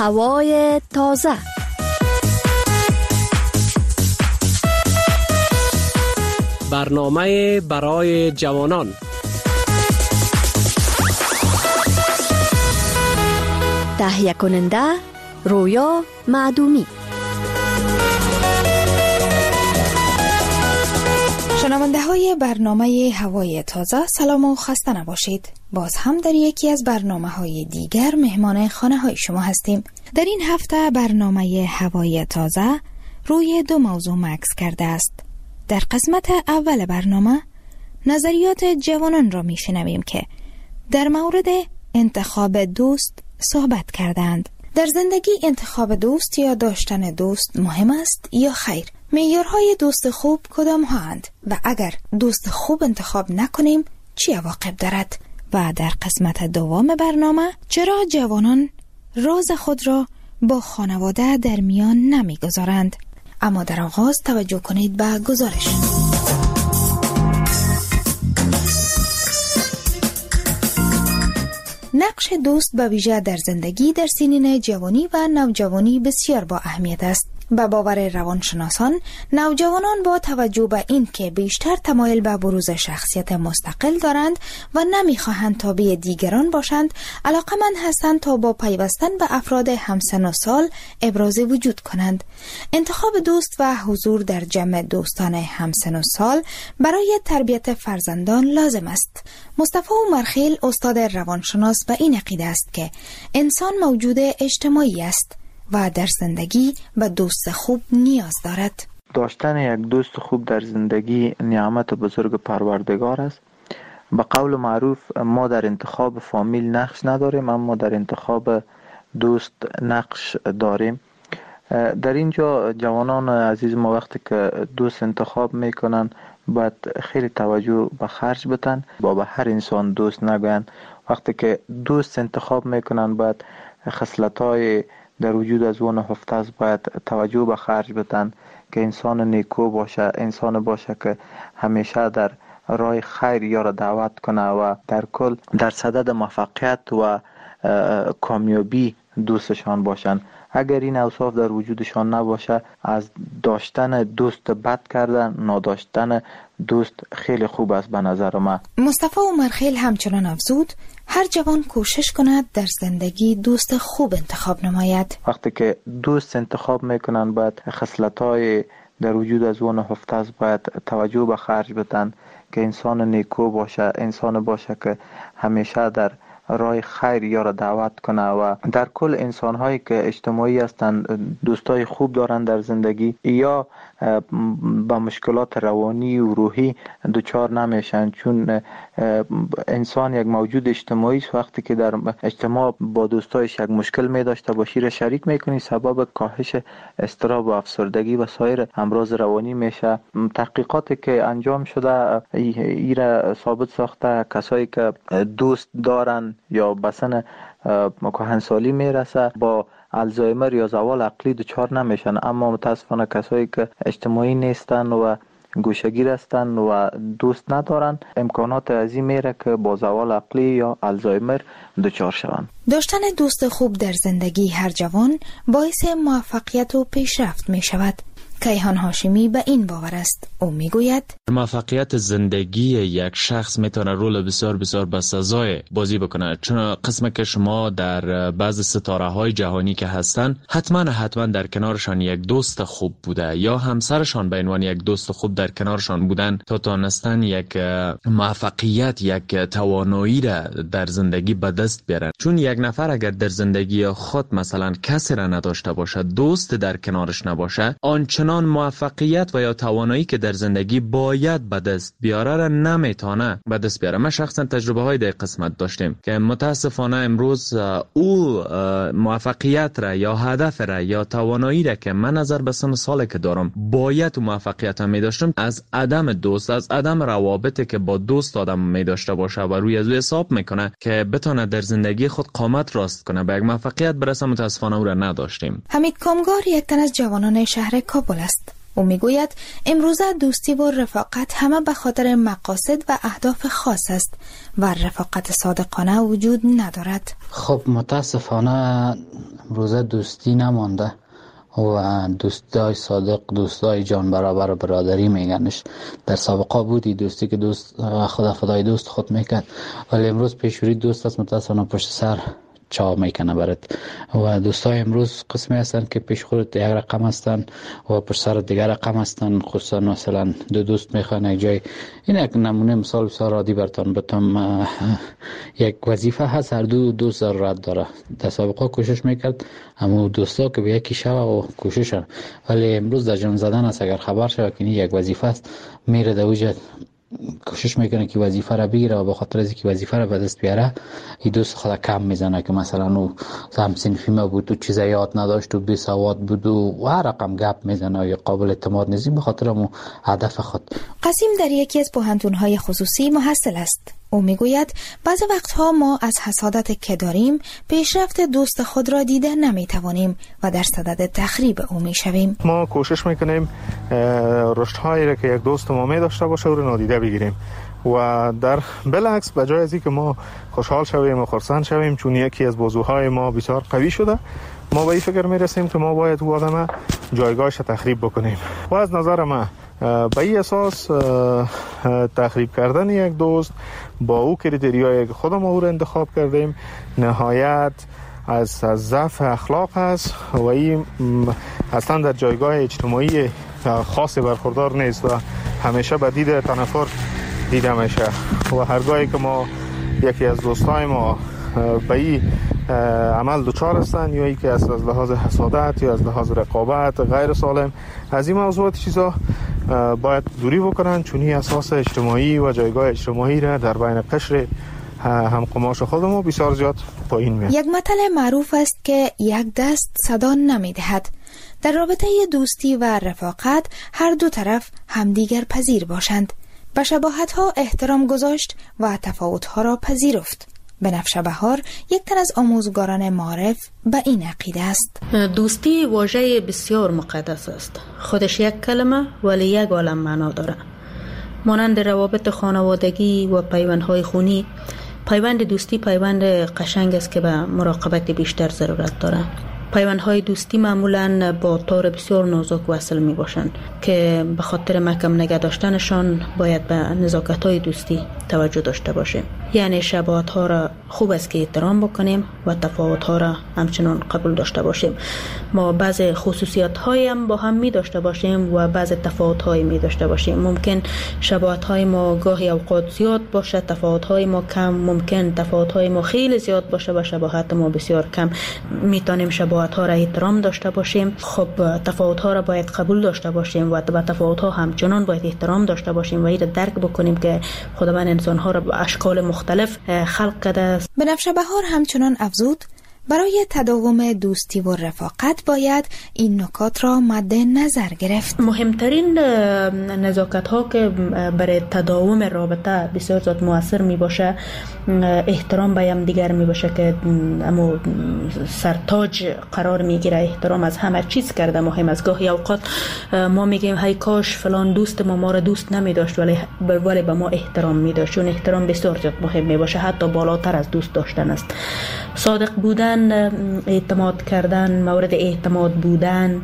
هوای تازه. برنامه برای جوانان. تهیه کننده رویا معدومی. شنونده های برنامه هوای تازه، سلام و خسته نباشید. باز هم در یکی از برنامه های دیگر مهمان خانه های شما هستیم. در این هفته برنامه هوای تازه روی دو موضوع مکث کرده است. در قسمت اول برنامه نظریات جوانان را می شنویم که در مورد انتخاب دوست صحبت کردند. در زندگی انتخاب دوست یا داشتن دوست مهم است یا خیر؟ معیارهای دوست خوب کدام هاند و اگر دوست خوب انتخاب نکنیم چی عواقب دارد؟ و در قسمت دوم برنامه چرا جوانان راز خود را با خانواده در میان نمیگذارند؟ اما در آغاز توجه کنید به گزارش. نقش دوست به ویژه در زندگی در سنین جوانی و نوجوانی بسیار با اهمیت است. به باور روانشناسان، نوجوانان با توجه به این که بیشتر تمایل به بروز شخصیت مستقل دارند و نمیخواهند تابع دیگران باشند، علاقمند هستند تا با پیوستن به افراد همسن و سال ابراز وجود کنند. انتخاب دوست و حضور در جمع دوستان همسن و سال برای تربیت فرزندان لازم است. مصطفی عمرخیل استاد روانشناس به این عقیده است که انسان موجود اجتماعی است و در زندگی به دوست خوب نیاز دارد. داشتن یک دوست خوب در زندگی نعمت بزرگ پروردگار است. به قول معروف ما در انتخاب فامیل نقش نداریم، اما در انتخاب دوست نقش داریم. در اینجا جوانان عزیز ما وقتی که دوست انتخاب میکنن باید خیلی توجه به خرج بدن، با به هر انسان دوست نگوین. وقتی که دوست انتخاب میکنن باید خصلت‌های در وجود از اون نهفته است، باید توجه به خرج بدن که انسان نیکو باشه، انسان باشه که همیشه در راه خیر یارو دعوت کنه و در کل در صدد موفقیت و کامیابی دوستشان باشن. اگر این اوصاف در وجودشان نباشه، از داشتن دوست بد کردن، نداشتن دوست خیلی خوب است به نظر من. مصطفی عمرخیل همچنان افزود هر جوان کوشش کند در زندگی دوست خوب انتخاب نماید. وقتی که دوست انتخاب میکنن باید خصلت‌های در وجود از اون نهفته است، باید توجه به خرج بدن که انسان نیکو باشه، انسان باشه که همیشه در راه خیر یارو دعوت کنه و در کل انسان هایی که اجتماعی هستند، دوستای خوب دارن در زندگی یا با مشکلات روانی و روحی دچار نمیشن، چون انسان یک موجود اجتماعی است. وقتی که در اجتماع با دوستایش یک مشکل می داشته باشی را شریک میکنی، سبب کاهش اضطراب و افسردگی و سایر امراض روانی میشه. تحقیقاتی که انجام شده ایره ثابت ساخته کسایی که دوست دارن یا بسن کهنسالی میرسه با الزایمر یا زوال عقلی دچار نمیشن، اما متاسفانه کسایی که اجتماعی نیستن و گوشه‌گیر هستند و دوست ندارن امکانات عظیم میره که با زوال عقلی یا الزایمر دچار شوند. داشتن دوست خوب در زندگی هر جوان باعث موفقیت و پیشرفت می شود. کیهان هاشمی به این باور است. او میگوید موفقیت زندگی یک شخص میتونه رول بسیار بسیار بسزای بازی بکنه، چون قسم که شما در بعض ستاره های جهانی که هستن حتما در کنارشان یک دوست خوب بوده یا همسرشان به عنوان یک دوست خوب در کنارشان بودن تا تونستن یک موفقیت، یک توانایی را در زندگی به دست بیارن. چون یک نفر اگر در زندگی خود مثلا کسی را نداشته باشه، دوست در کنارش نباشه، آنچنان موفقیت و یا توانایی که در زندگی باید به دست بیاره را نمیتونه به دست بیاره. ما شخصا تجربه های در قسمت داشتیم که متاسفانه امروز او موفقیت را یا هدف را یا توانایی را که من نظر به سن سالی که دارم باید موفقیت هم می داشتم، از عدم دوست، از عدم روابطی که با دوست آدم می داشته باشه و روی از او حساب میکنه که بتونه در زندگی خود قامت راست کنه به یک موفقیت برسه، متاسفانه او را نداشتیم. حمید کامگار یک تن از جوانان شهر کابل است. او میگوید امروزه دوستی و رفاقت همه به خاطر مقاصد و اهداف خاص است و رفاقت صادقانه وجود ندارد. خب متاسفانه امروزه دوستی نمانده و دوستای صادق، دوستای جان برابر برادری میگنش. در سابقه بودی دوستی که دوست خدا فدای دوست خود میکرد، ولی امروز پیشوری دوست است متاسفانه پشت سر چا میکنه برات. و دوستای امروز قسمی هستن که پیش خودت یک رقم هستن و پشت سر دیگر رقم هستن. خصوصا مثلا دو دوست میخوان یک جای، این یک نمونه مثال بسیار عادی براتون بتم. یک وظیفه هست، هر دو دوست ضرورت داره. در سابقه کوشش میکرد اما دوستا که به یکی شوه و کوششن، ولی امروز در جان زدن است. اگر خبر شوه که یک وظیفه است میره در وجه کوشش میکنه که وظیفه را بگیره و به خاطر از اینکه وظیفه را به دست بیاره این دوست خود کم میزنه که مثلا او هم صنفی ما بود و چیزا یاد نداشت و بی سواد بود و هر رقم گپ میزنه یا قابل اعتماد نیست به خاطر مو هدف خود. قاسم در یکی از پوهنتون‌های خصوصی محصل است. او میگوید بعضی وقتها ما از حسادت که داریم پیشرفت دوست خود را دیده نمیتوانیم و در صدد تخریب او میشویم. ما کوشش میکنیم رشدهایی را که یک دوست ما می داشته باشه او را نادیده بگیریم و در بالعکس به جای از اینکه ما خوشحال شویم و خرسند شویم چون یکی از بازوهای ما بسیار قوی شده، ما به این فکر میرسیم که ما باید او آدم جایگاهش تخریب بکنیم. و از نظر من به این اساس تخریب کردن یک دوست با او کریتریایی که خودم او را انتخاب کردیم نهایت از ضعف اخلاق است و این اصلا در جایگاه اجتماعی خاصی برخوردار نیست و همیشه به دید تنفر دیده میشه. و هرگاهی که ما یکی از دوستای ما به این عمل دچار هستن یا ای که از لحاظ حسادت یا از لحاظ رقابت غیر سالم از این موضوعات چیزا باید دوری بکنن، چون این اساس اجتماعی و جایگاه اجتماعی را در بین قشر هم قماش خودمون بسیار زیاد پایین میاد. یک متل معروف است که یک دست صدا نمیدهد. در رابطه دوستی و رفاقت هر دو طرف همدیگر پذیر باشند، به شباهت‌ها احترام گذاشت و تفاوت‌ها را پذیرفت. بنفشه بهار یک تن از آموزگاران معارف به این عقیده است. دوستی واژه بسیار مقدس است. خودش یک کلمه ولی یک عالم معنا داره. مانند روابط خانوادگی و پیوندهای خونی، پیوند دوستی پیوند قشنگ است که به مراقبت بیشتر ضرورت داره. پیوندهای دوستی معمولاً با تار بسیار نازک وصل می باشند که به خاطر محکم نگه داشتنشان باید به نزاکت‌های دوستی توجه داشته باشیم. یعنی شباهت‌ها را خوب است که احترام بکنیم و تفاوت‌ها را همچنان قبول داشته باشیم. ما بعض خصوصیات‌هایی هم با هم می داشته باشیم و بعض تفاوت‌هایی می داشته باشیم. ممکن شباهت‌های ما گاهی اوقات زیاد باشه، تفاوت‌های ما کم، ممکن تفاوت‌های ما خیلی زیاد باشه و شباهت ما بسیار کم. میتونیم شباهت‌ها را احترام داشته باشیم. خب تفاوت‌ها را باید قبول داشته باشیم و به تفاوت‌ها همچنان باید احترام داشته باشیم و این را درک بکنیم که خداوند انسان‌ها را به اشکال مختلف خلق کرده است. بنفشه بهار همچنان افزود برای تداوم دوستی و رفاقت باید این نکات را مد نظر گرفت. مهمترین نزاکت ها که برای تداوم رابطه بسیار زیاد مؤثر می باشه احترام به هم دیگر می باشه که اما سرتاج قرار می گیره. احترام از همه چیز کرده مهم است. گاهی اوقات ما میگیم هی کاش فلان دوست ما را دوست نمی داشت ولی به ما احترام می داشت، چون احترام بسیار زیاد مهم می باشه، حتی بالاتر از دوست داشتن است. صادق بودن، اعتماد کردن، مورد اعتماد بودن،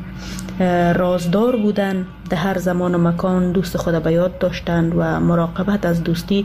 رازدار بودن، در هر زمان و مکان دوست خود به یاد داشتن و مراقبت از دوستی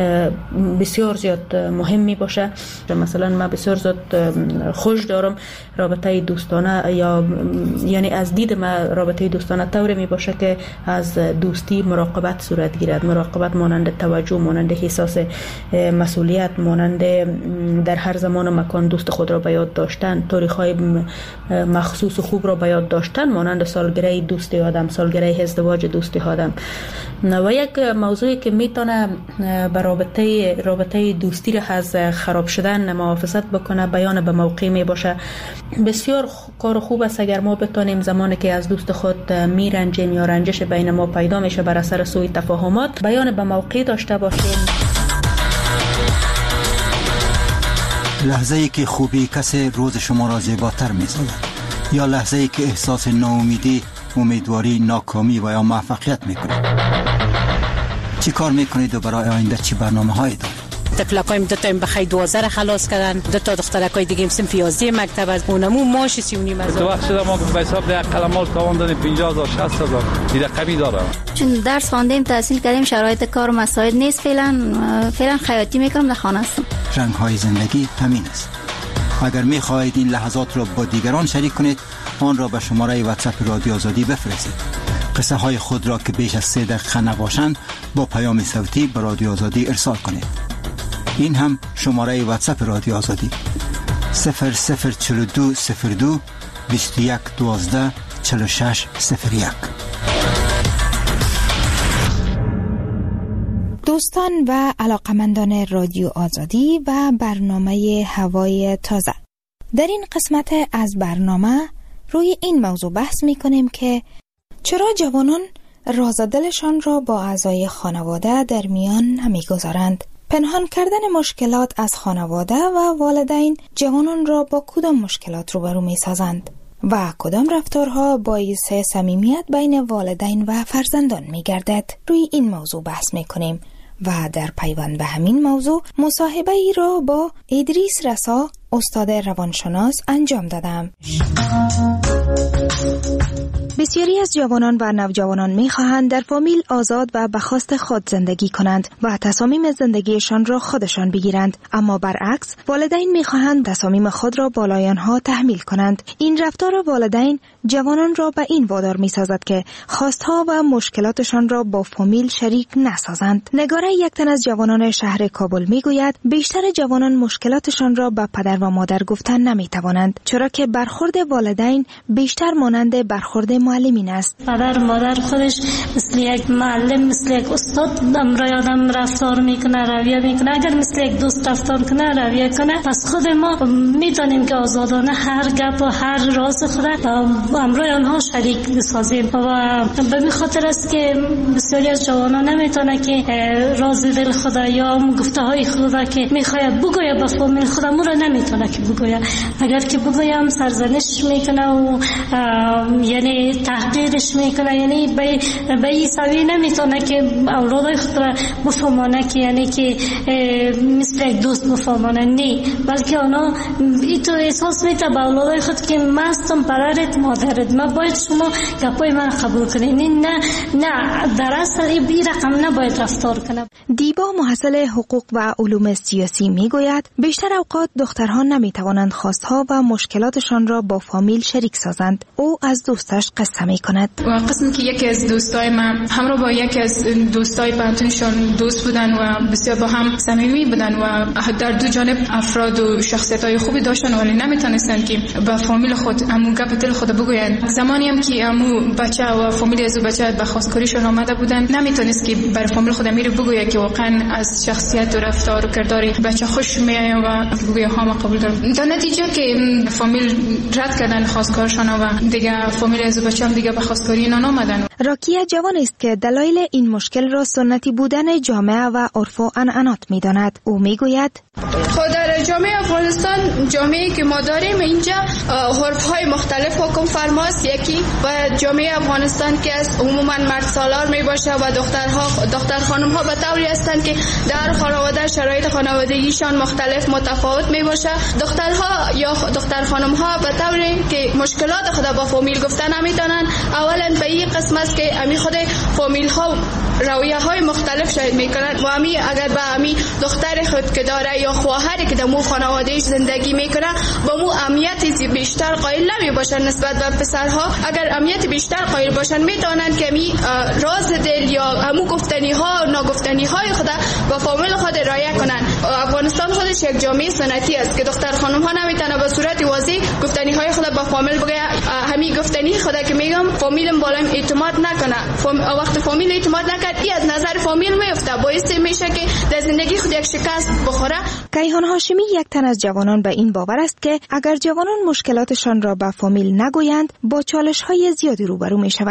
بسیار زیاد مهم می باشه. مثلا من بسیار زیاد خوش دارم رابطه دوستانه یعنی از دید من رابطه دوستانه طوری می باشه که از دوستی مراقبت صورت گیرد. مراقبت مانند توجه، مانند احساس مسئولیت، مانند در هر زمان و مکان دوست خود را به یاد داشتن، تاریخ‌های مخصوص و خوب را به یاد داشتن، مانند سالگره دوستی آدم، سالگره ازدواج دوستی آدم. و یک موضوعی که میتونه به رابطه دوستی را از خراب شدن محافظت بکنه بیان به موقع می باشه. بسیار کار خوب است اگر ما بتونیم زمانی که از دوست خود میرنجیم یا رنجش بین ما پیدا میشه بر اثر سوء تفاهمات بیان به موقع داشته باشیم. لحظه ای که خوبی کسی روز شما را زیباتر می‌سازد یا لحظه ای که احساس ناامیدی، امیدواری، ناکامی و یا موفقیت میکنید. چی کار میکنید و برای آینده چی برنامه هایی دارید؟ تفلکایم دو تا بخای 12 خلاص کردن، دو تا دخترکای دیگه صنف 11 مکتب از اونمو ماش 3.5 تو وقت شده ما به حساب ده قلمال تاوان دادیم 50000 60000 دیگه رقمی داره. چون درس خواندیم تحصیل کردیم شرایط کار مساعد نیست، فعلا خیاطی میکنم در خانه هستم. رنگ های زندگی همین است. اگر می خواهید این لحظات را با دیگران شریک کنید، آن را به شماره واتساپ رادیو آزادی بفرستید. قصه های خود را که بیش از 3 دقیقه نباشند با پیام صوتی به رادیو آزادی ارسال کنید. این هم شماره واتساپ رادیو آزادی 004202 21 12 46 01. دوستان و علاقمندان رادیو آزادی و برنامه هوای تازه، در این قسمت از برنامه روی این موضوع بحث می کنیم که چرا جوانان راز دلشان را با اعضای خانواده در میان نمی گذارند. پنهان کردن مشکلات از خانواده و والدین جوانان را با کدام مشکلات روبرو می سازند و کدام رفتارها باعث صمیمیت بین والدین و فرزندان می گردد. روی این موضوع بحث می کنیم و در پیوند به همین موضوع مصاحبه ای را با ادریس رسا، استاد روانشناس انجام دادم. بسیاری از جوانان و نوجوانان می‌خواهند در فامیل آزاد و به خواست خود زندگی کنند و تصامیم زندگیشان را خودشان بگیرند، اما برعکس والدین می‌خواهند تصامیم خود را بالای آنها تحمیل کنند. این رفتار والدین جوانان را به این وادار می‌سازد که خواستها و مشکلاتشان را با فامیل شریک نسازند. نگاره یک تن از جوانان شهر کابل می‌گوید بیشتر جوانان مشکلاتشان را به پدر و مادر گفتن نمی‌توانند، چرا که برخورد والدین بیشتر مانند برخورد معلمین است. پدر و مادر خودش مثل یک معلم، مثل یک استاد امرای آدم رفتار میکنه، رویه میکنه. اگر مثل یک دوست رفتار کنه، رویه کنه، پس خود ما میتونیم که آزادانه هر گپ و هر راز خود امرای آنها شریک بسازیم و به این خاطر است که بسیاری از جوانان نمیتونه که راز دل خود یا گفته های خود که میخواد بگویه به فامیل خودمون را نمیتونه که بگویه. اگر که بگویم سرزنش میکنه و یعنی تحقیرش میکنه، یعنی به این سوی نمیتونه که اولادای خود را بفهمانه که یعنی که مثل یک دوست بفهمانه، نه، بلکه اونا ایتو احساس میته به اولادای خود که من هستم پدرت مادرت، من باید شما گپای من قبول کنید. نه در اصل این رقم نباید رفتار کنه. دیبا محصل حقوق و علوم سیاسی میگوید بیشتر اوقات دخترها نمیتوانند خواستها و مشکلاتشان را با فامیل شریک سازند. او از دوستش قصه میکند. و قسمی که یکی از دوستای من همراه با یکی از دوستای پانتونشون دوست بودن و بسیار با هم صمیمی بودن و در دو جانب افراد و شخصیت‌های خوبی داشتن، ولی نمیتونستن که با فامیل خود امو گپ دل خود بگوین. زمانی هم که امو بچه و فامیل از بچه به خواستگاریشون آمده بودن، نمیتونست که بر فامیل خود امیر بگوید که واقعا از شخصیت و رفتار و کردار بچه خوش میاد و بگوید ها ما قبول دارم. در نتیجه که فامیل رد کردن خواستگارشون و دیگه فامیل از بچه هم دیگه به خواستگاری اینا نامدن. راکیه جوان است که دلایل این مشکل را سنتی بودن جامعه و عرف و عنعنات می‌داند. او میگوید خود در جامعه افغانستان، جامعه‌ای که ما داریم اینجا عرف‌های مختلف حکم فرماست. یکی و جامعه افغانستان که از عموما مرد سالار میباشه و دختر خانم‌ها به طوری هستند که در خانواده شرایط خانوادگیشان مختلف متفاوت میباشه. دخترها یا دختر خانم‌ها به طوری که مشکلات خود با فامیل گفتن نمیتونن. اولا به این قسم است که امی خود فامیل ها رویه های مختلف شاید میکنن و امی اگر به امی دختر خود که داره یا خواهری که در مو خانوادهش زندگی میکنه با مو اهمیت بیشتر قائل نمی باشن نسبت به پسرها. اگر اهمیت بیشتر قائل باشن میتونن که امی راز دل یا امو گفتنی ها و ناگفتنی های خود با فامیل خود رعایت کنن. افغانستان خودش یک جامعه سنتی است که دختر خانم ها نمیتونه به صورت واضح گفتنی های خود با فامیل بگه. همین گفتنی خود که میگم فامیلم بالا اعتماد نکنه. وقت فامیل اعتماد نکرد این از نظر فامیل میفته، باعث میشه که در زندگی خود یک شکست بخوره. کیهان هاشمی یک تن از جوانان به این باور است که اگر جوانان مشکلاتشان را به فامیل نگویند با چالش‌های زیادی روبرو میشوند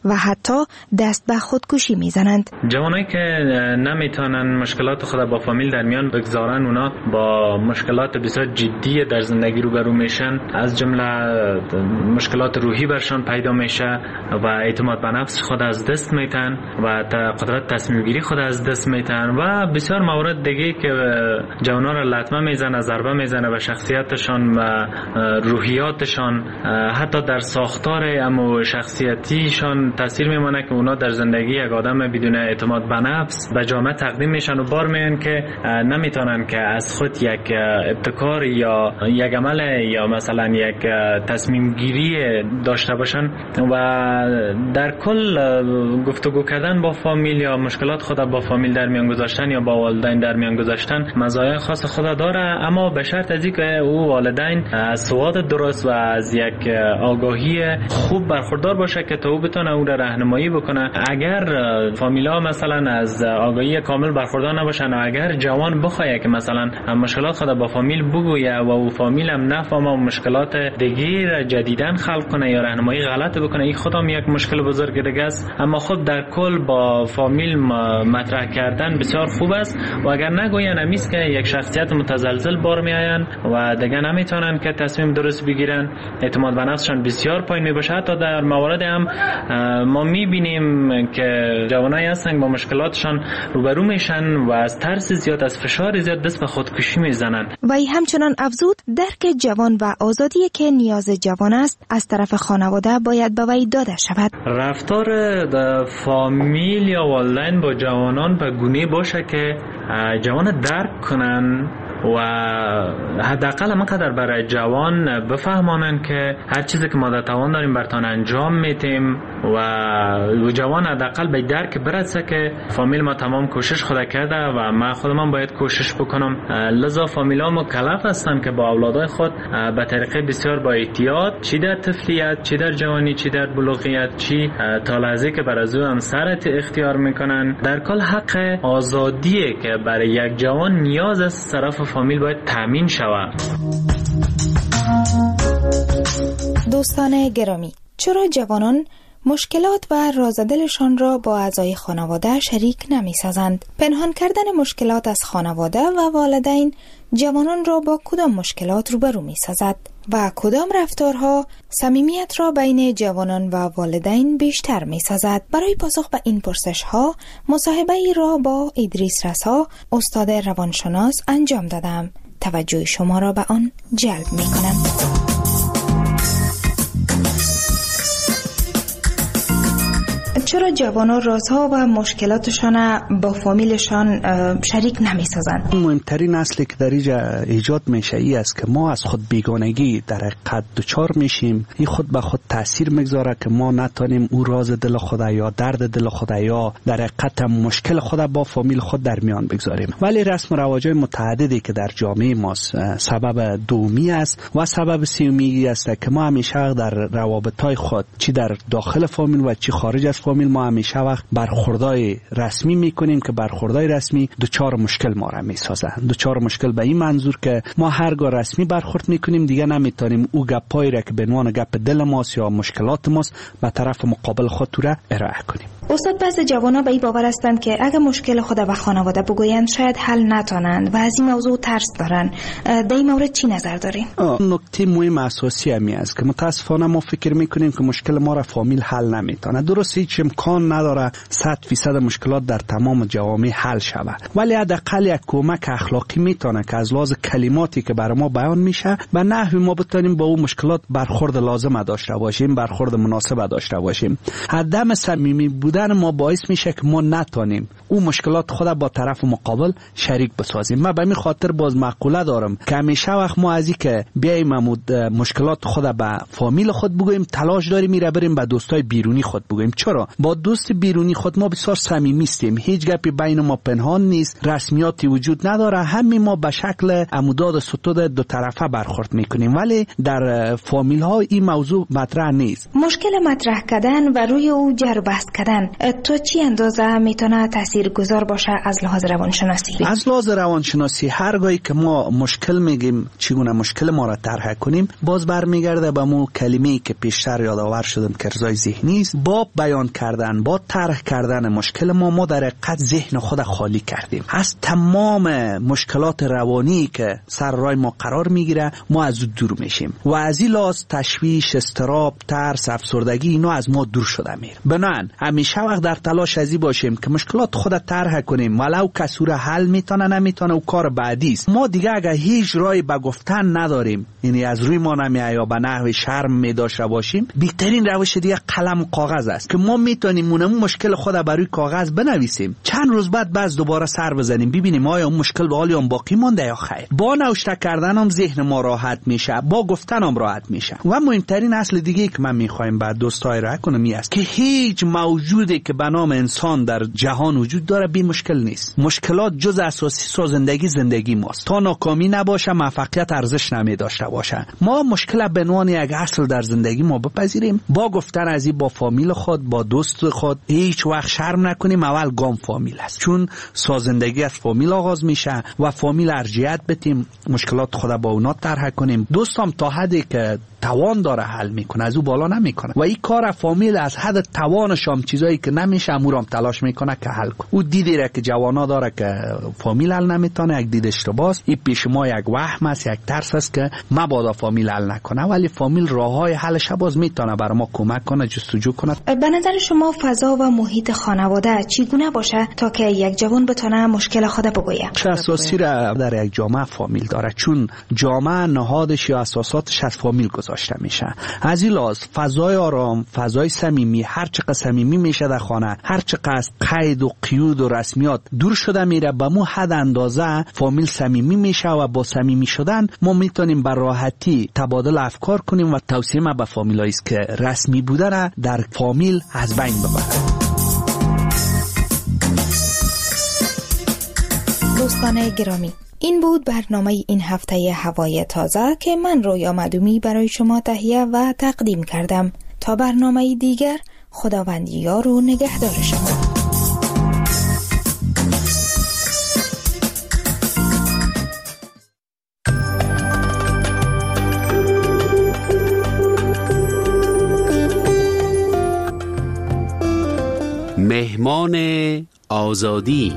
و حتی دست به خودکشی میزنند. جوانایی که نمیتونن مشکلات خود با فامیل در میان بگذارن، اونا با مشکلات بسیار جدی در زندگی روبرو میشن، از جمله مشکلات روحی برشان پیدا میشه و اعتماد به نفس خود از دست میتن و قدرت تصمیم گیری خود از دست میتن و بسیار موارد دیگه که جوانا را لطمه میزنه، ضربه میزنه به شخصیتشان و روحیاتشان، حتی در ساختار امو شخصیتیشان تاثیر میمونه که اونا در زندگی یک آدم بدون اعتماد به نفس به جامعه تقدیم میشن و بار میان که نمیتونن که از خود یک ابتکار یا یک عمل یا مثلا یک تصمیم گیری داشته باشن و در کل گفتگو کردن با فامیل یا مشکلات خود با فامیل در میان گذاشتن یا با والدین در میان گذاشتن مزایای خاص خود داره، اما به شرط از اینکه او والدین از سواد درست و از یک آگاهی خوب برخوردار باشه که تا او بتونه او را راهنمایی بکنه. اگر فامیلا مثلا از آگاهی کامل برخوردار نباشن و اگر جوان بخواد که مثلا مشکلات خود با فامیل بگویه و او فامیل هم نفهمه و مشکلات دیگه جدیدن خلق کنه یا راهنمایی غلط بکنه، این خودم یک مشکل بزرگ دیگه است. اما خب در کل با فامیل مطرح کردن بسیار خوب است و اگر نگوین همیست که یک شخصیت متزلزل بار میآین و دیگه نمیتونن که تصمیم درست بگیرن، اعتماد به نفسشان بسیار پایین میباشه. حتی در موارد هم ما میبینیم که جوانایی هستن با مشکلاتشان روبرو میشن و از ترس زیاد، از فشار زیاد دست به خودکشی میزنن. و ای همچنان افزود درک جوان و آزادی که نیاز جوان است از طرف خانواده باید به وی داده شود. رفتار فامیل یا والدین با جوانان به گونه باشه که جوان درک کنن و حداقل همانقدر برای جوان بفهمانن که هر چیزی که ما در توان داریم برتان انجام میتیم و جوان حداقل به درک برسه که فامیل ما تمام کوشش خود کرده و ما خودم باید کوشش بکنم. لذا فامیلا مکلف هستن که با اولادای خود به طریقه بسیار با احتیاط، چی در طفلیت، چی در جوانی، چی در بلوغیت، چی تا لحظه که بر از او همسرت اختیار میکنن، در کل حق آزادیه که برای یک جوان نیاز از طرف فامیل باید تامین شود. دوستان گرامی، چرا جوانان مشکلات و رازدلشان را با اعضای خانواده شریک نمی سازند؟ پنهان کردن مشکلات از خانواده و والدین جوانان را با کدام مشکلات روبرو می سازد و کدام رفتارها صمیمیت را بین جوانان و والدین بیشتر می سازد؟ برای پاسخ به این پرسش ها مصاحبه ای را با ادریس رسا، استاد روانشناس انجام دادم. توجه شما را به آن جلب می کنم. چرا جوانان رازها و مشکلاتشان با فامیلشان شریک نمی سازند؟ مهمترین اصلی که در اینجا ایجاد میشه ای است که ما از خود بیگانگی در حقیقت دچار میشیم. این خود به خود تاثیر میگذاره که ما نتونیم او راز دل خود یا درد دل خود یا در حقیقت مشکل خود با فامیل خود در میان بگذاریم. ولی رسم و رواج‌های متعددی که در جامعه ما سبب دومی است و سبب سومی است که ما همیشه در روابط‌های خود چی در داخل فامیل و چی خارج از فامیل ما همیشه وقت برخوردای رسمی میکنیم که برخوردای رسمی دوچار مشکل ما را میسازه. دوچار مشکل به این منظور که ما هرگاه رسمی برخورد میکنیم دیگه نمیتونیم او گپایی را که به عنوان گپ دل ماست یا مشکلات ماست به طرف مقابل خود را ارائه کنیم. استاد، بعضی جوانا به این باور هستند که اگه مشکل خود به خانواده بگویند شاید حل نتونند و از این موضوع ترس دارن. در این مورد چی نظر دارین؟ نکته مهم اساسی همی است که متاسفانه ما فکر میکنیم که مشکل ما را فامیل حل نمیتونه. درست هیچ امکان نداره 100% مشکلات در تمام جوامع حل شود، ولی حداقل یک کمک اخلاقی میتونه که از لحاظ کلماتی که برای ما بیان میشه به نحوی ما بتونیم با اون مشکلات برخورد لازم داشته باشیم، برخورد مناسب داشته باشیم. عدم صمیمی بودن ما باعث میشه که ما نتونیم اون مشکلات خود با طرف مقابل شریک بسازیم. من به این خاطر باز مقوله دارم که همیشه وقت ما از این که بیایم مشکلات خود به فامیل خود بگوییم تلاش داریم میره بریم به دوستای بیرونی خود بگوییم. چرا؟ با دوست بیرونی خود ما بسیار صمیمی هستیم، هیچ گپی بین ما پنهان نیست، رسمیاتی وجود نداره، همین ما به شکل عموداد ستود دو طرفه برخورد میکنیم، ولی در فامیل ها این موضوع مطرح نیست. مشکل مطرح کردن و روی او جر و بحث کردن هستند. تو چی اندازه میتونه تاثیرگذار باشه از لحاظ روانشناسی؟ از لحاظ روانشناسی هرگاهی که ما مشکل میگیم چگونه مشکل ما را طرح کنیم، باز برمیگرده به مو کلمه‌ای که پیشتر یادآور شدم که ارضای ذهنی است. با بیان کردن، با طرح کردن مشکل ما در حقیقت ذهن خود خالی کردیم از تمام مشکلات روانی که سر راه ما قرار میگیره. ما از او دور میشیم و از این لحاظ تشویش، اضطراب، ترس، افسردگی اینا از ما دور شده میره. بنابراین همیشه وقت در تلاش ازی باشیم که مشکلات خود طرح کنیم، ولو کسی را حل میتونه نمیتونه و کار بعدی است. ما دیگه اگه هیچ راهی به گفتن نداریم، یعنی از روی ما نمیاد یا به نحو شرم میداشته باشیم، بهترین روش دیگه قلم و کاغذ است که ما میتونیم اون مشکل خود بر روی کاغذ بنویسیم، چند روز بعد باز دوباره سر بزنیم ببینیم آیا اون مشکل حالی هم باقی مونده یا خیر. با نوشته کردن هم ذهن ما راحت میشه، با گفتن هم راحت میشه. و مهمترین اصل دیگه که من میخوایم بعد دوستای را کنم این است که هیچ موجودی که به نام انسان در جهان وجود داره بی مشکل نیست. مشکلات جز اساسی سازندگی زندگی ماست. تا ناکامی نباشه موفقیت ارزش نمیداشته باشه. ما مشکل به عنوان یک اصل در زندگی ما بپذیریم، با گفتن از این با فامیل خود، با دوست خود هیچ وقت شرم نکنیم. اول گام فامیل است، چون سازندگی از فامیل آغاز میشه و فامیل ارجحیت بدیم، مشکلات خود با اونا طرح کنیم. دوستم تا حدی که توان داره حل میکنه، از او بالا نمیکنه و این کار فامیل از حد توانش هم چیزایی که نمیشه امورام تلاش میکنه که حل کنه. او دیدی را که جوانا داره که فامیل حل نمیتونه، یک دید اشتباهه. این پیش ما یک وهم است، یک ترس است که مبادا فامیل حل نکنه، ولی فامیل راههای حلش باز میتونه برای ما کمک کنه، جستجو کنه. به نظر شما فضا و محیط خانواده چگونه باشه تا که یک جوان بتونه مشکل خود بگویه؟ چه اساسی را در یک جامعه فامیل داره، چون جامعه نهادش یا اساساتش از فامیل گذاشته میشه. از این لحاظ فضای آرام، فضای صمیمی، هر چقدر صمیمی میشه در خانه، هر چقدر قید و قیود و رسمیات دور شده میره، به مو حد اندازه فامیل صمیمی میشه و با صمیمی شدن ما میتونیم به راحتی تبادل افکار کنیم و توصیه ما به فامیلایی است که رسمی بودن در فامیل از بین ببرن. دوستان گرامی، این بود برنامه این هفته هوای تازه که من رویا مدومی برای شما تهیه و تقدیم کردم. تا برنامه دیگر، خداوند یار و نگهدار شما. مهمان آزادی.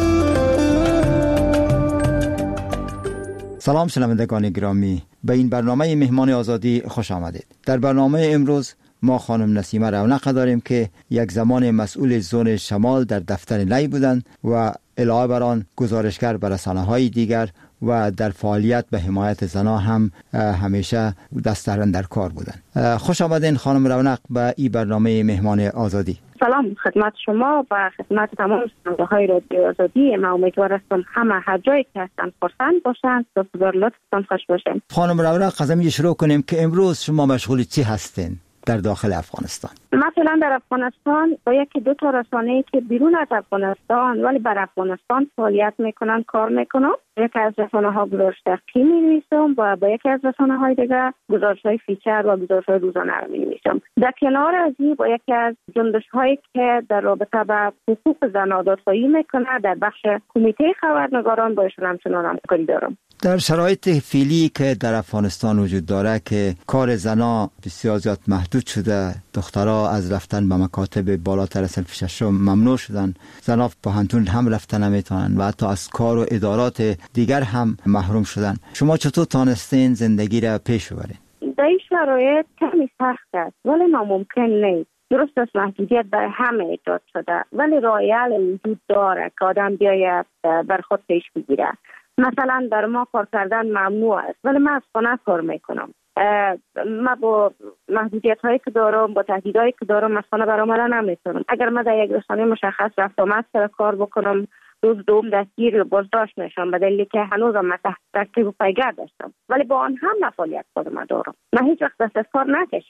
سلام شنوندگان گرامی، به این برنامه مهمان آزادی خوش آمدید. در برنامه امروز ما خانم نسیمه رونق داریم که یک زمان مسئول زون شمال در دفتر نی بودند و علاوه بر آن گزارشگر بر رسانه‌های دیگر و در فعالیت به حمایت زنان هم همیشه دست در کار بودند. خوش آمدین خانم رونق به این برنامه مهمان آزادی. سلام خدمت شما و خدمت تمام شنونده‌های رادیو آزادی. من امیدوار هستم همه هر جایی که هستن خرسند باشند، سپاسگزار لطفتان خوش باشین. خانم رونق، از همین شروع کنیم که امروز شما مشغول چی هستین در داخل افغانستان؟ مثلا در افغانستان با یکی دو تا رسانه‌ای که بیرون از افغانستان ولی بر افغانستان فعالیت میکنن کار میکنم. یکی از رسانه‌ها گزارش دقیقی می‌نویسم و با یکی از رسانه‌های دیگر گزارش‌های فیچر و گزارش‌های روزانه رو می‌نویسم. در کنار از این با یکی از جنبش‌هایی که در رابطه با حقوق زنان آزادسازی میکنه در بخش کمیته خبرنگاران با ایشون همچنان همکاری دارم. در شرایط فعلی که در افغانستان وجود داره که کار زنا بسیار زیاد محدود شده، دخترها از رفتن به مکاتب بالاتر از صنف ششم ممنوع شدن، زنا پوهنتون هم رفتن نمیتونن و حتی از کار و ادارات دیگر هم محروم شدن. شما چطور تانستین زندگی را پیش ببرین؟ در این شرایط کمی سخت است ولی ناممکن نیست. درست است محدودیت برای همه ایجاد شده ولی راه حل وجود داره که آدم بیاید بر خود پیش بگیره. مثلا در ما کار کردن ممنوع است ولی من از خانه کار میکنم. من با محدودیت هایی که دارم، با تهدیدهایی که دارم از خانه برآمدن نمیتونم. اگر من در یک رسانه مشخص رفت آمد سر کار بکنم، روز دوم دستگیر بازداشت میشم به دلیلی که هنوزم من تحت تعقیب و پیگرد داشتم ولی با آن هم فعالیت خودم دارم. من هیچ وقت دست از کار نکشیدم.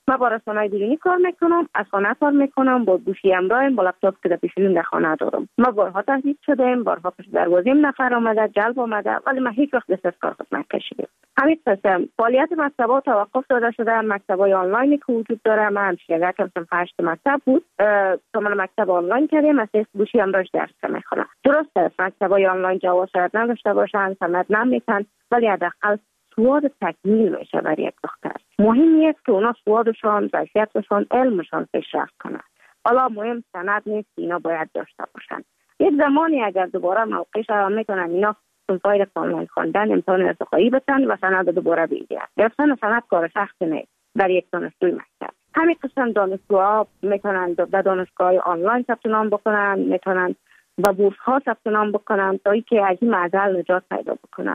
ما با رسانه‌های بیرونی کار میکنم، از خانه کار میکنم، با گوشی همراهم، با لپتاپ که در پیشونیم در خانه دارم. ما بارها تهدید شدیم، بارها پشت دروازه نفر آمده، جلب آمده، ولی ما هیچ وقت دست از کار خود نکشیدیم. همین قسم فعالیت مکتب‌ها توقف داده شده. مکتب‌های آنلاینی که وجود داره، ما همشیگه کم 8 مکتب بود، کاملا مکتب آنلاین کردیم، از گوشی همراهش درس میخونم. درست است مکتب‌های آنلاین جواز شاید نداشته باشن، سند نمیتن، ولی حداقل سواد تکمیل میشه برای یک دختر. مهم است که اونا سوادشان، ظرفیتشان، علمشان پیشرفت کنه. حالا مهم سند نیست، اینا باید داشته باشن. یک زمانی اگر دوباره موقعش را میتونن اینا فایل آنلاین خواندن امتحان ارتقایی بتن و سند دوباره بگیرن. گرفتن سند کار سخت نیست برای یک دانشجوی مکتب. همین قسم دانشجوها میتونن در دانشگاه آنلاین ثبت نام بکنن، میتونن با بورس ها ثبت نام بکنن تا اینکه از این معضل نجات پیدا بکنن.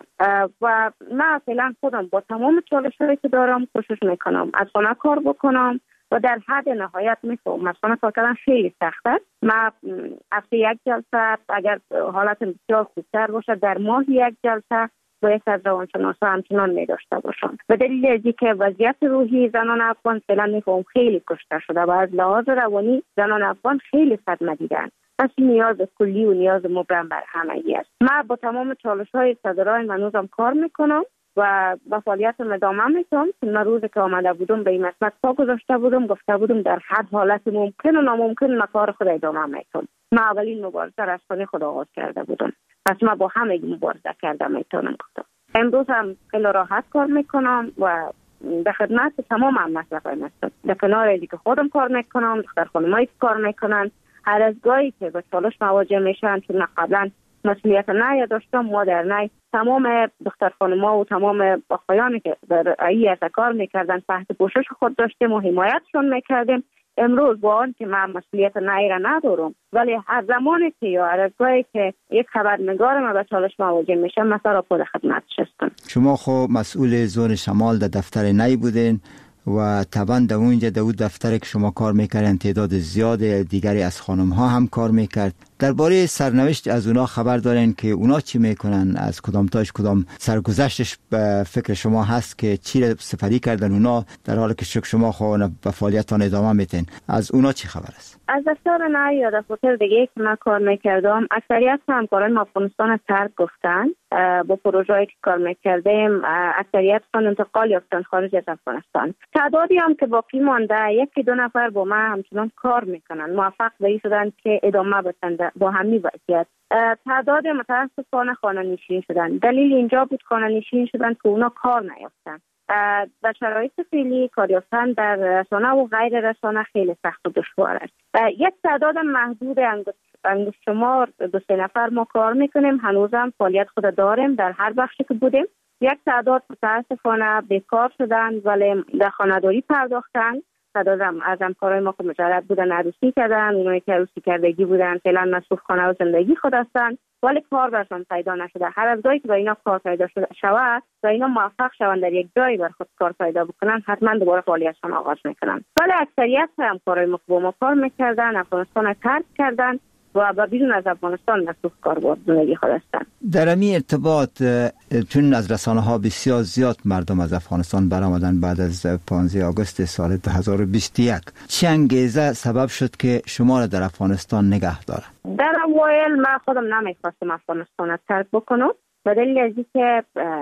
و من فعلا خودم با تمام چالش‌هایی که دارم کوشش میکنم از خانه کار بکنم و در حد نهایت میفهمم از خانه کار کردن خیلی سخت است. من هفته یک جلسه، اگر حالت بسیار خوبتر باشه در ماه یک جلسه با یک از روانشناسا همچنان می‌داشته باشم. به دلیل اینکه وضعیت روحی زنان افغان فعلا میفهمم خیلی کشته شده و از لحاظ روانی زنان افغان خیلی صدمه دیدن. پس نیاز کلی و نیاز مبرم بر همگی است. من با تمام چالش‌های صدرای منوزم کار میکنم و با فعالیتم ادامه میدم. من روزی که آمده بودم به این مسئله پا گذاشته بودم، گفته بودم در هر حالت ممکن و ناممکن من کار خود ادامه میدم. من اولین مبارزه را از خانه خود آغاز کرده بودم، پس من با همگی مبارزه کرده میتونم گفتم. امروز هم خیلی راحت کار میکنم و به خدمت تمام مسئله هستم. در کنار دیگه خودم کار میکنم، دختر خانمایی کار میکنن. هر از گاهی که به چالش مواجه میشن، چون قبلا مسئولیت نه داشتم، ما در نه تمام دختر خانم‌ها و تمام آقایانی که در ای کار میکردن تحت پوشش خود داشتیم و حمایتشون میکردیم. امروز با آن که من مسئولیت نه را ندارم، ولی هر زمانی که یا هر از گاهی که یک خبرنگار ما به چالش مواجه میشه، مثلا را خود خدمتش هستم. شما خب مسئول زون شمال در دفتر نی بودین و طبعا در اونجا در اون دفتر که شما کار میکردن تعداد زیاد دیگری از خانم ها هم کار میکرد. درباره سرنوشت از اونا خبر دارین که اونا چی میکنن؟ از کدام تاش کدام سرگذشتش به فکر شما هست که چی سپری کردن اونا در حالی که شما خود به فعالیتتان ادامه میتین؟ از اونا چی خبر است؟ از دفتر نه یا دفتر دیگه که من کار میکردم، اکثریت همکاران افغانستان ترک گفتن. با پروژه‌ای که کار میکردیم اکثریت انتقال یافتن خارج از افغانستان. تعدادی هم که باقی مانده، یکی دو نفر با من همچنان کار میکنن، موفق به این شدن که ادامه بدن با همین وضعیت. تعداد متاسفانه خانه نشین شدن. دلیل اینجا بود خانه نشین شدن که اونا کار نیافتن. در شرایط فعلی کار یافتن در رسانه و غیر رسانه خیلی سخت و دشوار است. یک تعداد محدود انگشت شمار 2-3 نفر ما کار میکنیم، هنوزم فعالیت خود داریم در هر بخشی که بودیم. یک تعداد متاسفانه بیکار شدن ولی در خانه‌داری پرداختن. تعدادم از همکارای ما که مجرد بودن عروسی کردن، اونایی که عروسی کردگی بودن فعلا مصروف خانه و زندگی خود هستن ولی کار برشان پیدا نشده. هر از گاهی که با اینا کار پیدا شود و اینا موفق شوند در یک جایی بر خود کار پیدا بکنن، حتما دوباره فعالیتشان آغاز میکنن. ولی اکثریت همکارای ما که با ما کار میکردن افغانستان ترک کردن و بیرون از افغانستان مصروف کار بود زندگی خود هستن. در این ارتباط چون از رسانه ها بسیار زیاد مردم از افغانستان برآمدن بعد از 15 آگوست سال 2021، چه انگیزه سبب شد که شما را در افغانستان نگه داره؟ در اوایل من خودم نمیخواستم افغانستان ترک بکنم به دلیل از اینکه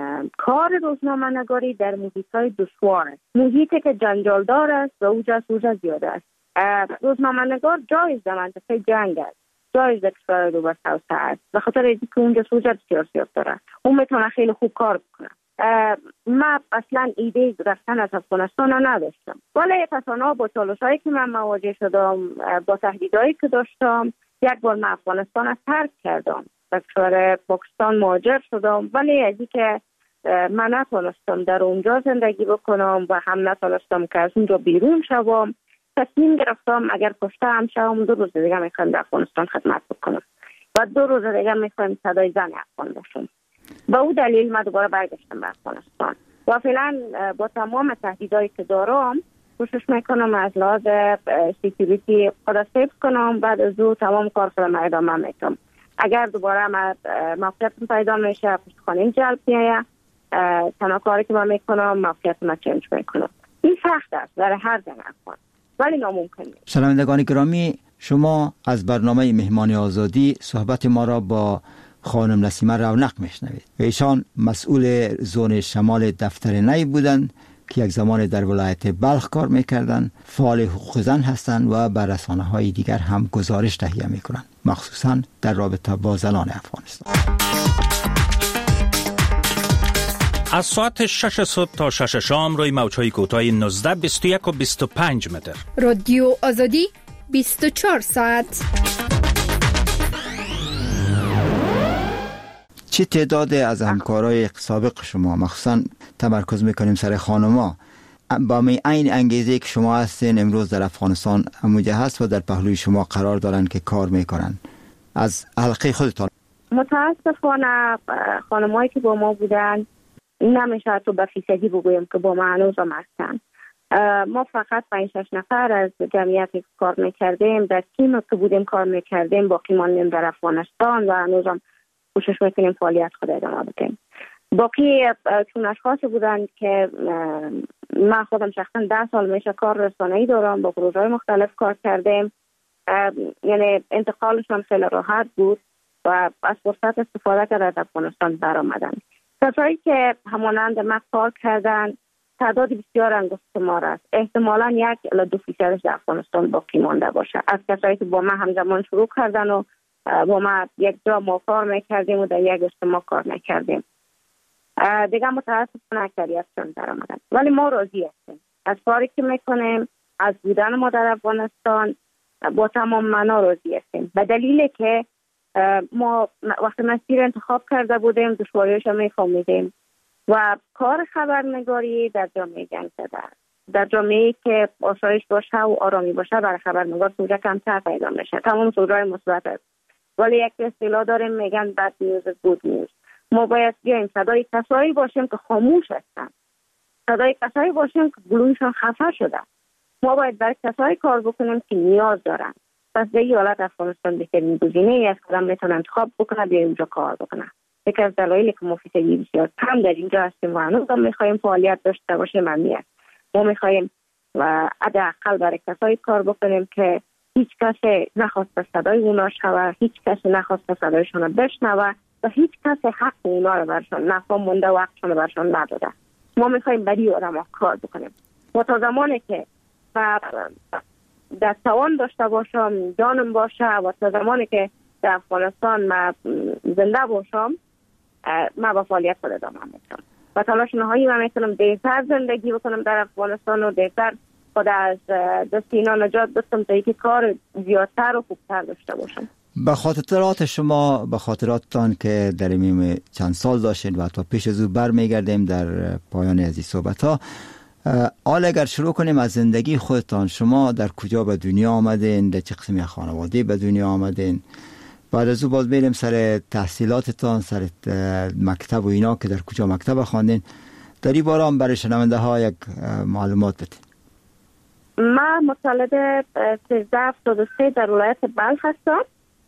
کار روزنامه‌نگاری در محیط‌های دشوار است، محیطی که جنجالدار است و اوج زیاده است. روزنامه‌نگار جایز در منطقه جنگ است، جایز در کشور رو بر توسعه است، به خاطر اینکه اونجا سوژه سیاسی داره، اون میتونه خیلی خوب کار بکنه. من اصلا ایده رفتن از افغانستان نداشتم، ولی تصانیف با چالش‌هایی که من مواجه شدم، با تهدیدهایی که داشتم، یک بار من افغانستان را ترک کردم، به کشور پاکستان مهاجر شدم. ولی از اینکه من نتونستم در اونجا زندگی بکنم و هم نتونستم که از اونجا بیرون شوم، تصمیم گرفتم اگر کشته هم شوم 2 روز دیگه میخوام در افغانستان خدمت بکنم و 2 روز دیگه میخوام صدای زن افغان باشم. با او دلیل من دوباره برگشتم به افغانستان و فعلا با تمام تهدیدایی که دارم کوشش میکنم از لحاظ سکیوریتی خود سیف کنم. بعد از او تمام کار خودم ادامه میدم. اگر دوباره موقعیت پیدا میشه پشت خانه جلب میایه، تنها کاری که من میکنم موقعیت ما چنج میکنم. این سخت است برای هر زن افغان، ولی ناممکن نیست. شنوندگان گرامی، شما از برنامه مهمان آزادی صحبت ما را با خانم نسیمه رونق میشنوید. ایشان مسئول زون شمال دفتر نی بودند که یک زمان در ولایت بلخ کار میکردند، فعال حقوق زن هستند و بر رسانه‌های دیگر هم گزارش تهیه میکنند، مخصوصا در رابطه با زنان افغانستان. از ساعت 6 صبح تا 6 شام روی موج‌های کوتاه 19 21 و 25 متر. رادیو آزادی 24 ساعت. چه تعداد از همکارای سابق شما، مخصوصا تمرکز میکنیم سر خانما، با این انگیزه که شما هستین امروز در افغانستان اموجه هست و در پهلوی شما قرار دارن که کار میکنن، از حلقه خودتان؟ متاسفانه خانمایی که با ما بودن نمیشه تو به فیصدی بگویم که با ما هنوز هم هستن. ما فقط 5-6 نفر از جمعیتی که کار میکردیم در تیم که بودیم کار میکردیم، باقی ماندیم در افغانستان و هنوز هم کوشش میکنیم فعالیت خود ادامه بدیم. باقی چون اشخاصی بودن که من خودم شخصا 10 سال میشه کار رسانه‌ای دارم، با پروژه‌های مختلف کار کردیم، یعنی انتقالشون خیلی راحت بود و از فرصت استفاده کرده از افغانستان برآمدن. کسایی که همانند ما کار کردن تعداد بسیار انگشت ما است. احتمالاً 1-2% در افغانستان باقی مانده باشه از کسایی که با ما همزمان شروع کردن و با ما یک جا ما کار میکردیم و در یک اجتماع کار میکردیم. دیگه متاسفانه اکثریتشون در آمدن، ولی ما راضی هستیم از کاری که میکنیم، از بودن ما در افغانستان با تمام معنا راضی هستیم، به دلیلی که ما وقتی مسیر انتخاب کرده بودیم دشواریش هم میفهمیدیم و کار خبرنگاری در جامعه جنگ زده است. در جامعه‌ای که آسایش باشه و آرامی باشه برای خبرنگار سوژه کمتر پیدا میشه، تمام سوژه‌های مثبت است، ولی یک اصطلاح داریم میگن بد نیوز گود نیوز. ما باید بیایم صدای کسایی باشیم که خاموش هستن، صدای کسایی باشیم که گلویشون خفه شده. ما باید برای کسایی کار بکنیم که نیاز دارن. پس به این حالت افغانستان بهترین گزینه‌ای است که آدم میتونه انتخاب بکنه بیا اونجا کار بکنه. یکی از دلایلی که ما فیصدی بسیار کم در اینجا هستیم و هنوز هم میخوایم فعالیت داشته باشیم همین است. ما میخوایم و حداقل برای کسایی کار بکنیم که هیچ کسی نخواسته صدای اونا شوه، هیچ کسی نخواسته صدایشون بشنوه و هیچ کسی حق اونا رو برشان نفهم مونده و حقشون رو برشان نداده. ما میخوایم برای آدم کار بکنیم و تا زمانی که در توان داشته باشم، جانم باشه و تا زمانی که در افغانستان من زنده باشم من با فعالیت خود ادامه میدم و تلاش نهایی من میکنم بهتر زندگی بکنم در افغانستان و بهتر خود از دست اینا نجات بدم تا اینکه کار زیادتر و خوبتر داشته باشم. به خاطرات شما، به خاطراتتان که در این چند سال داشتین و تا پیش از او برمیگردیم در پایان از این صحبت ها، حالا اگر شروع کنیم از زندگی خودتان، شما در کجا به دنیا آمدین، در چه قسمی خانواده به دنیا آمدین، بعد از او باز بریم سر تحصیلاتتان، سر مکتب و اینا که در کجا مکتب خواندین، در این باره هم برای شنونده ها یک معلومات بدین. من متولد 1373 در ولایت بلخ هستم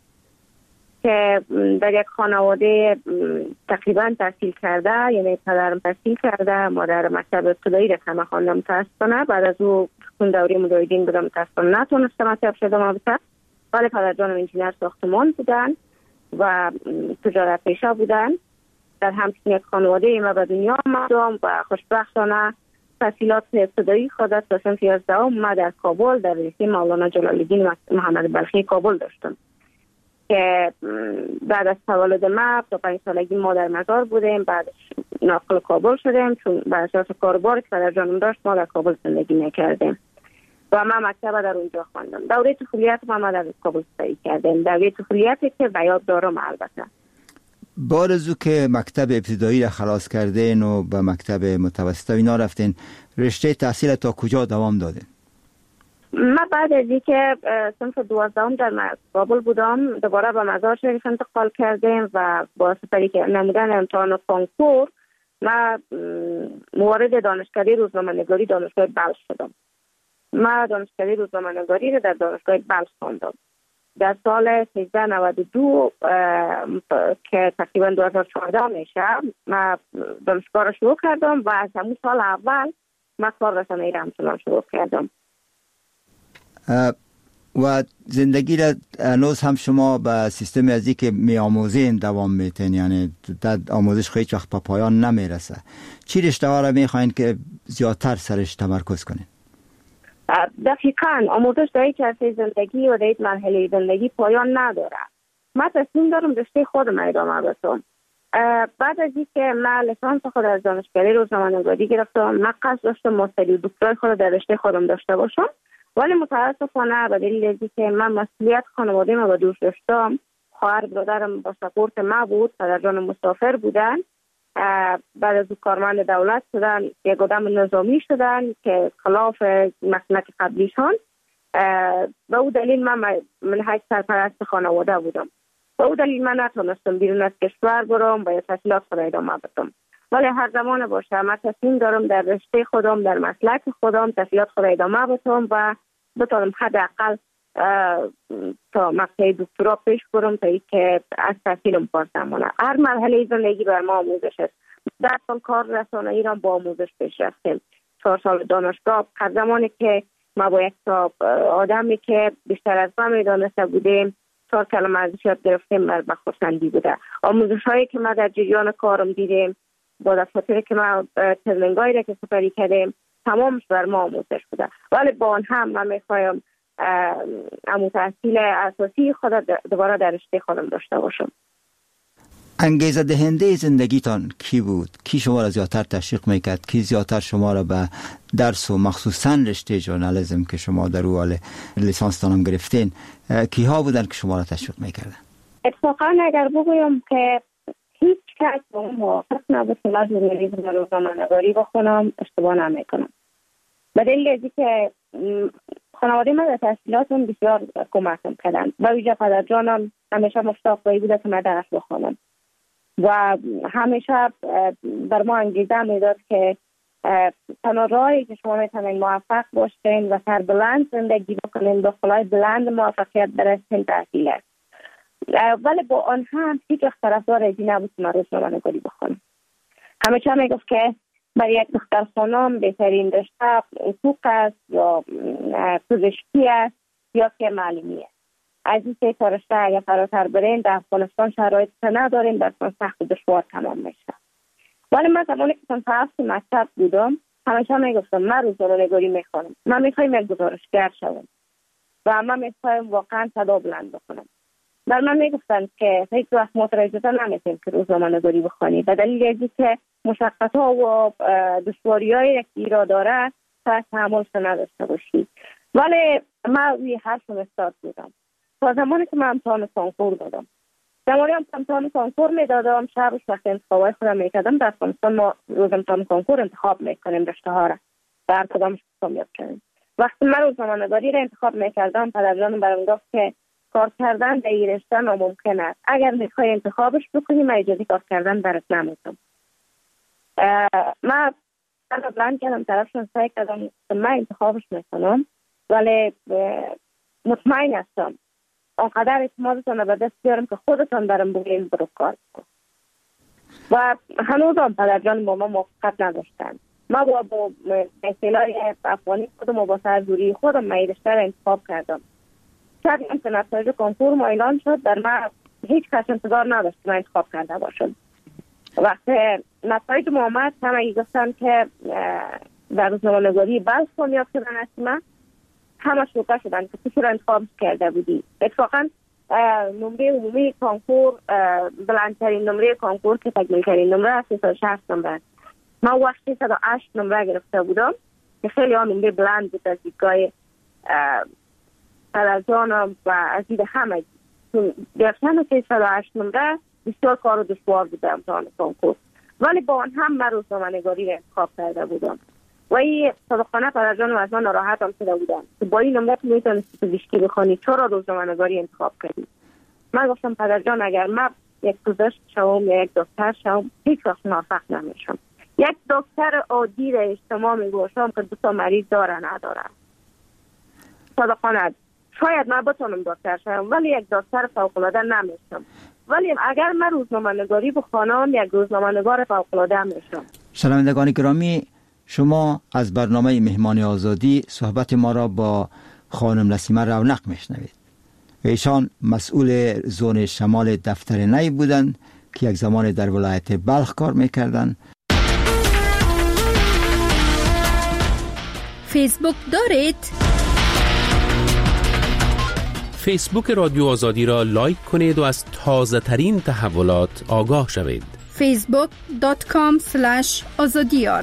که در یک خانواده تقریبا تحصیل کرده، یعنی پدرم تحصیل کرده، مادر مکتب ابتدایی رفتم خواندم متاسفانه، بعد از او چون دوره مجاهدین بودم متاسفانه نتونستم مکتب شدم بسر، ولی پدرجانم انجینر ساختمان بودن و تجارت پیشه بودن. در همچین یک خانواده ما به دنیا آمدم و خوشبختانه تحصیلات ابتدایی خود از صنف 11 ما در کابل در لیسه مولانا جلال الدین محمد بلخی کابل داشتم که بعد از تولد ما تا 5 سالگی ما در مزار بودیم، بعد ناقل کابل شدیم چون بر اساس کاربار که پدر جانم داشت ما در کابل زندگی میکردیم و من مکتب در اونجا خواندم. دوره طفولیت ما در کابل سعی کردیم، دوره طفولیتی که به یاد دارم. البته بعد از او که مکتب ابتدایی را خلاص کردین و به مکتب متوسط اینا رفتین، رشته تحصیل تا کجا دوام دادین؟ من بعد از اینکه صنف 12 در کابل بودم دوباره به مزار شریف انتقال کردیم و با سپری که نمودن امتحان کنکور من موارد دانشکده روزنامه‌نگاری دانشگاه بلخ شدم. من دانشکده روزنامه‌نگاری رو در دانشگاه بلخ خواندم. در سال 1392 که تقریبا 2014 میشه من دانشگاه رو شروع کردم و از همون سال اول من کار رسانه‌ای را همچنان شروع کردم. و زندگی را هنوز هم شما به سیستم ازی که می آموزین دوام میتین، یعنی در آموزش خیلی وقت به پایان نمیرسه. چی رشته ها را میخواین که زیادتر سرش تمرکز کنین؟ دقیقاً آموزش در یک عرصه زندگی و در یک مرحله زندگی پایان نداره. من تصمیم دارم رشته خودم ادامه بدم. بعد از اینکه من لیسانس خود از دانشکده روزنامه‌نگاری گرفتم، من قصد داشتم ماستری و دکترای خود در رشته خودم داشته باشم، ولی متاسفانه به دلیل اینکه من مسئولیت خانواده ما به دوش داشتم، خواهر برادرم با سپورت ما بود، پدرجان مسافر بودن، بعد از کارمند دولت شدن، یک آدم نظامی شدن که خلاف مسلک قبلیشان. به او دلیل من منهج سرپرست خانواده بودم. به او دلیل من نتونستم بیرون از کشور برم و تحصیلات خود ادامه بدم. ولی هر زمان باشه من تصمیم دارم در رشته خودم، در مسلک خودم تحصیلات خود ادامه بدم و بتونم حداقل تا مقطع دکترا پیش برم تا اینکه از تحصیلم پاسم. هر مرحله زندگی بر ما آموزش است. 10 سال کار رسانه‌ای را با آموزش پیش رفتیم. 4 سال دانشگاه. هر زمانی که ما با یک آدمی که بیشتر از ما میدانسته بودیم 4 کلمه ازش یاد گرفتیم، بر خرسندی بوده. آموزش هایی که ما در جریان کارم دیدیم، با دفاتری که ما ترنینگایی را که سپری کردیم، تمامش بر ما آموزش بوده. ولی با آن هم من میخوایم امو تحصیل اساسی خود دوباره در رشته خودم داشته باشم. انگیزه دهنده زندگیتان کی بود؟ کی شما را زیادتر تشویق میکرد؟ کی زیادتر شما را به درس و مخصوصا رشته ژورنالیسم که شما در او لیسانس تانم گرفتین، کی ها بودن که شما را تشویق میکردن؟ اتفاقا اگر بگویم که هیچ کس با اون موافق نبود که من ژورنالیسم و روزنامه‌نگاری بخونم، اشتباه نمیکنم. به دلیل اینکه که خانواده من در تحصیلاتم بسیار کمکم کردن. با ویژه پدرجانم همیشه مشتاق بوده که من درس بخونم و همیشه بر ما انگیزه میداد که تنها راهی که شما میتونید موفق باشین و سربلند زندگی بکنین، دخلای بلند موفقیت برسین، تحصیل است. ولی با آن هم هیچ وقت طرفدار ازی نبود که من روزنامه‌نگاری بخونم. همیشه میگفت که برای یک دختر خانم بهترین رشته حقوق است یا پزشکی است یا که معلمی است. از این سه تا رشته اگر فراتر برین در افغانستان شرایط ندارین، در سخت و دشوار تمام میشه. ولی من زمانی که صنف 7 مکتب بودم همیشه میگفتم من روزنامه‌نگاری میخوام، من میخوایم یک گزارشگر شوم و من میخوایم واقعا صدا بلند بکنم. در من میگفتن که هیچ وقت مترجمه نمیتونید که روزنامه‌نگاری بخونید به دلیل اینکه مشقت‌ها و دشواری‌هایی که ایراد داره تا تحملش نداشته باشید. ولی من روی حرفم استاد بودم تا زمانی که من امتحان کنکور دادم. زمانی امتحان کنکور میدادم، شب وقت انتخابای خودم میکردم. در افغانستان ما روز امتحان کنکور انتخاب میکنیم رشته ها را در کدامش کامیاب کنیم. وقتی من روزنامه‌نگاری را انتخاب میکردم پدرجانم برام گفت که کار کردن در این رشته ناممکن است. اگر میخوای انتخابش بکنی من اجازه کار کردن برات نمیدم. من بلند کردم، طرفشون سعی کردم من انتخابش میکنم، ولی مطمئن هستم آنقدر اعتمادتان به دست بیارم که خودتان برام بگوین برو کار کن. و هنوز هم پدرجان با ما موافقت نداشتن. ما با اصطلاح افغانی خودم و با سرزوری خودم من رشته را انتخاب کردم. شب که نتایج کنکور ما اعلان شد، در من هیچ کس انتظار نداشت که من انتخاب کرده باشم. وقتی نتایج ما آمد همه گفتن که در روزنامه‌نگاری بلخ کامیاب شدن هستی، من همه شوکه شدن که تو چرا انتخاب کرده بودی. اتفاقا نمره عمومی کنکور بلندترین نمره کنکور که تکمیل‌ترین نمره 360 نمره. من وقتی 308 نمره گرفته بودم که خیلی ها نمره بلند بود از دیدگاه پدرجانم و از دید همه. گرفتن 308 نمره بسیار کار و دشوار بوده امتحان کنکور، ولی با آن هم من روزنامه‌نگاری را انتخاب کرده بودم و این صادقانه پدرجانم از من ناراحت هم شده بودم که با این نمره تو میتونستی پزشکی بخونی، چرا روزنامه‌نگاری انتخاب کردی؟ من گفتم پدرجان اگر من یک پزشک شوم یا یک دکتر شوم هیچ وقت موفق نمیشم. یک دکتر عادی را اجتماع میگوشم که 2 تا مریض داره نداره. صادقانه شاید من بتونم دکتر شوم ولی یک دکتر فوق‌العاده نمیشم. ولی اگر من روزنامه‌نگاری بخوانم یک روزنامه‌نگار فوق‌العاده میشم. شنوندگان گرامی، شما از برنامه مهمان آزادی صحبت ما را با خانم نسیمه رونق میشنوید. ایشان مسئول زون شمال دفتر نی بودند که یک زمان در ولایت بلخ کار میکردند. فیسبوک دارید؟ فیسبوک رادیو آزادی را لایک کنید و از تازه ترین تحولات آگاه شوید. facebook.com/azadiyar.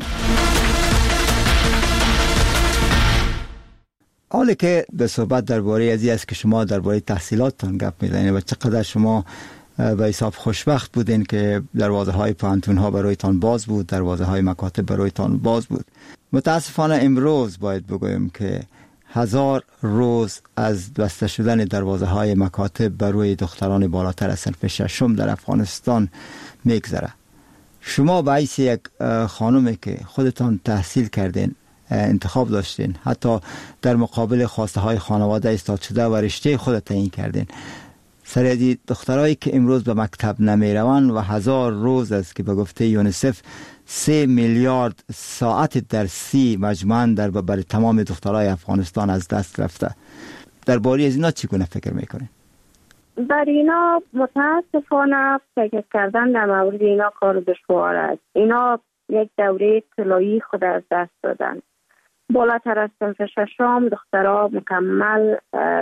حالا که به صحبت درباره ازی است که شما درباره تحصیلاتتان گپ میزنید و چقدر شما به حساب خوشبخت بودین که دروازه های پانتون ها برایتان باز بود، دروازه های مکاتب برایتان باز بود. متاسفانه امروز باید بگویم که 1000 روز از بسته شدن دروازه های مکاتب برای دختران بالاتر از صنف ششم در افغانستان میگذره. شما به حیث یک خانومی که خودتان تحصیل کردین، انتخاب داشتین، حتی در مقابل خواسته های خانواده ایستاد شده و رشته خود تعیین کردین، سریعی دخترایی که امروز به مکتب نمی روند و 1000 روز است که به گفته یونیسف 3 میلیارد ساعت درسی مجموعاً برای تمام دخترای افغانستان از دست رفته. درباره از اینا چگونه فکر میکنین؟ در اینا متاسفانه فکر کردن در مورد اینا کار دشوار است. اینا یک دوره طلایی خود از دست دادن. بالاتر از صنف ششم دخترها مکمل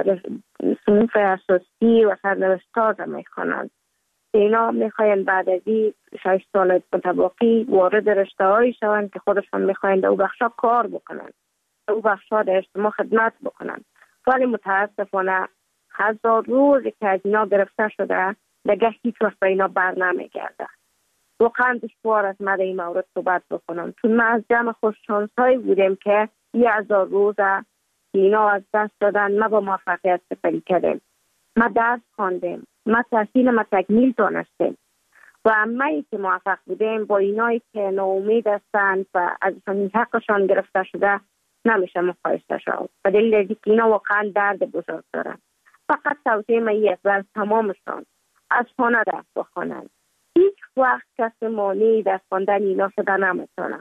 صنف اساسی و سرنوشت‌ها را میخوانند. اینا میخواین بعد از 6 سال متباقی وارد رشته‌هایی شوند که خودشان میخواین در او بخشا کار بکنند، در او بخشا در اجتماع خدمت بکنند. ولی متاسفانه 1000 روز که از اینا گرفته شده دیگه هیچ وقت به اینا بر نمیگرده. واقعا دشوار است من در این مورد صحبت بکنم، چون ما از جمع خوششانس‌هایی بودیم که 1000 روز اینا از دست دادن، ما با موفقیت سپری کردیم، ما درس خواندیم، ما تحصیل ما تکمیل دانستیم و همه‌ای که موفق بودیم با اینایی که ناامید هستند و ازشان حقشان گرفته شده نمیشه مقایسه شد. به دلیل اینکه اینا واقعا درد بزرگ دارن. فقط توصیه من یک بر تمامشان از خانه درس بخوانند. هیچ وقت کسی مانعی در خواندن اینا شده نمیتونه.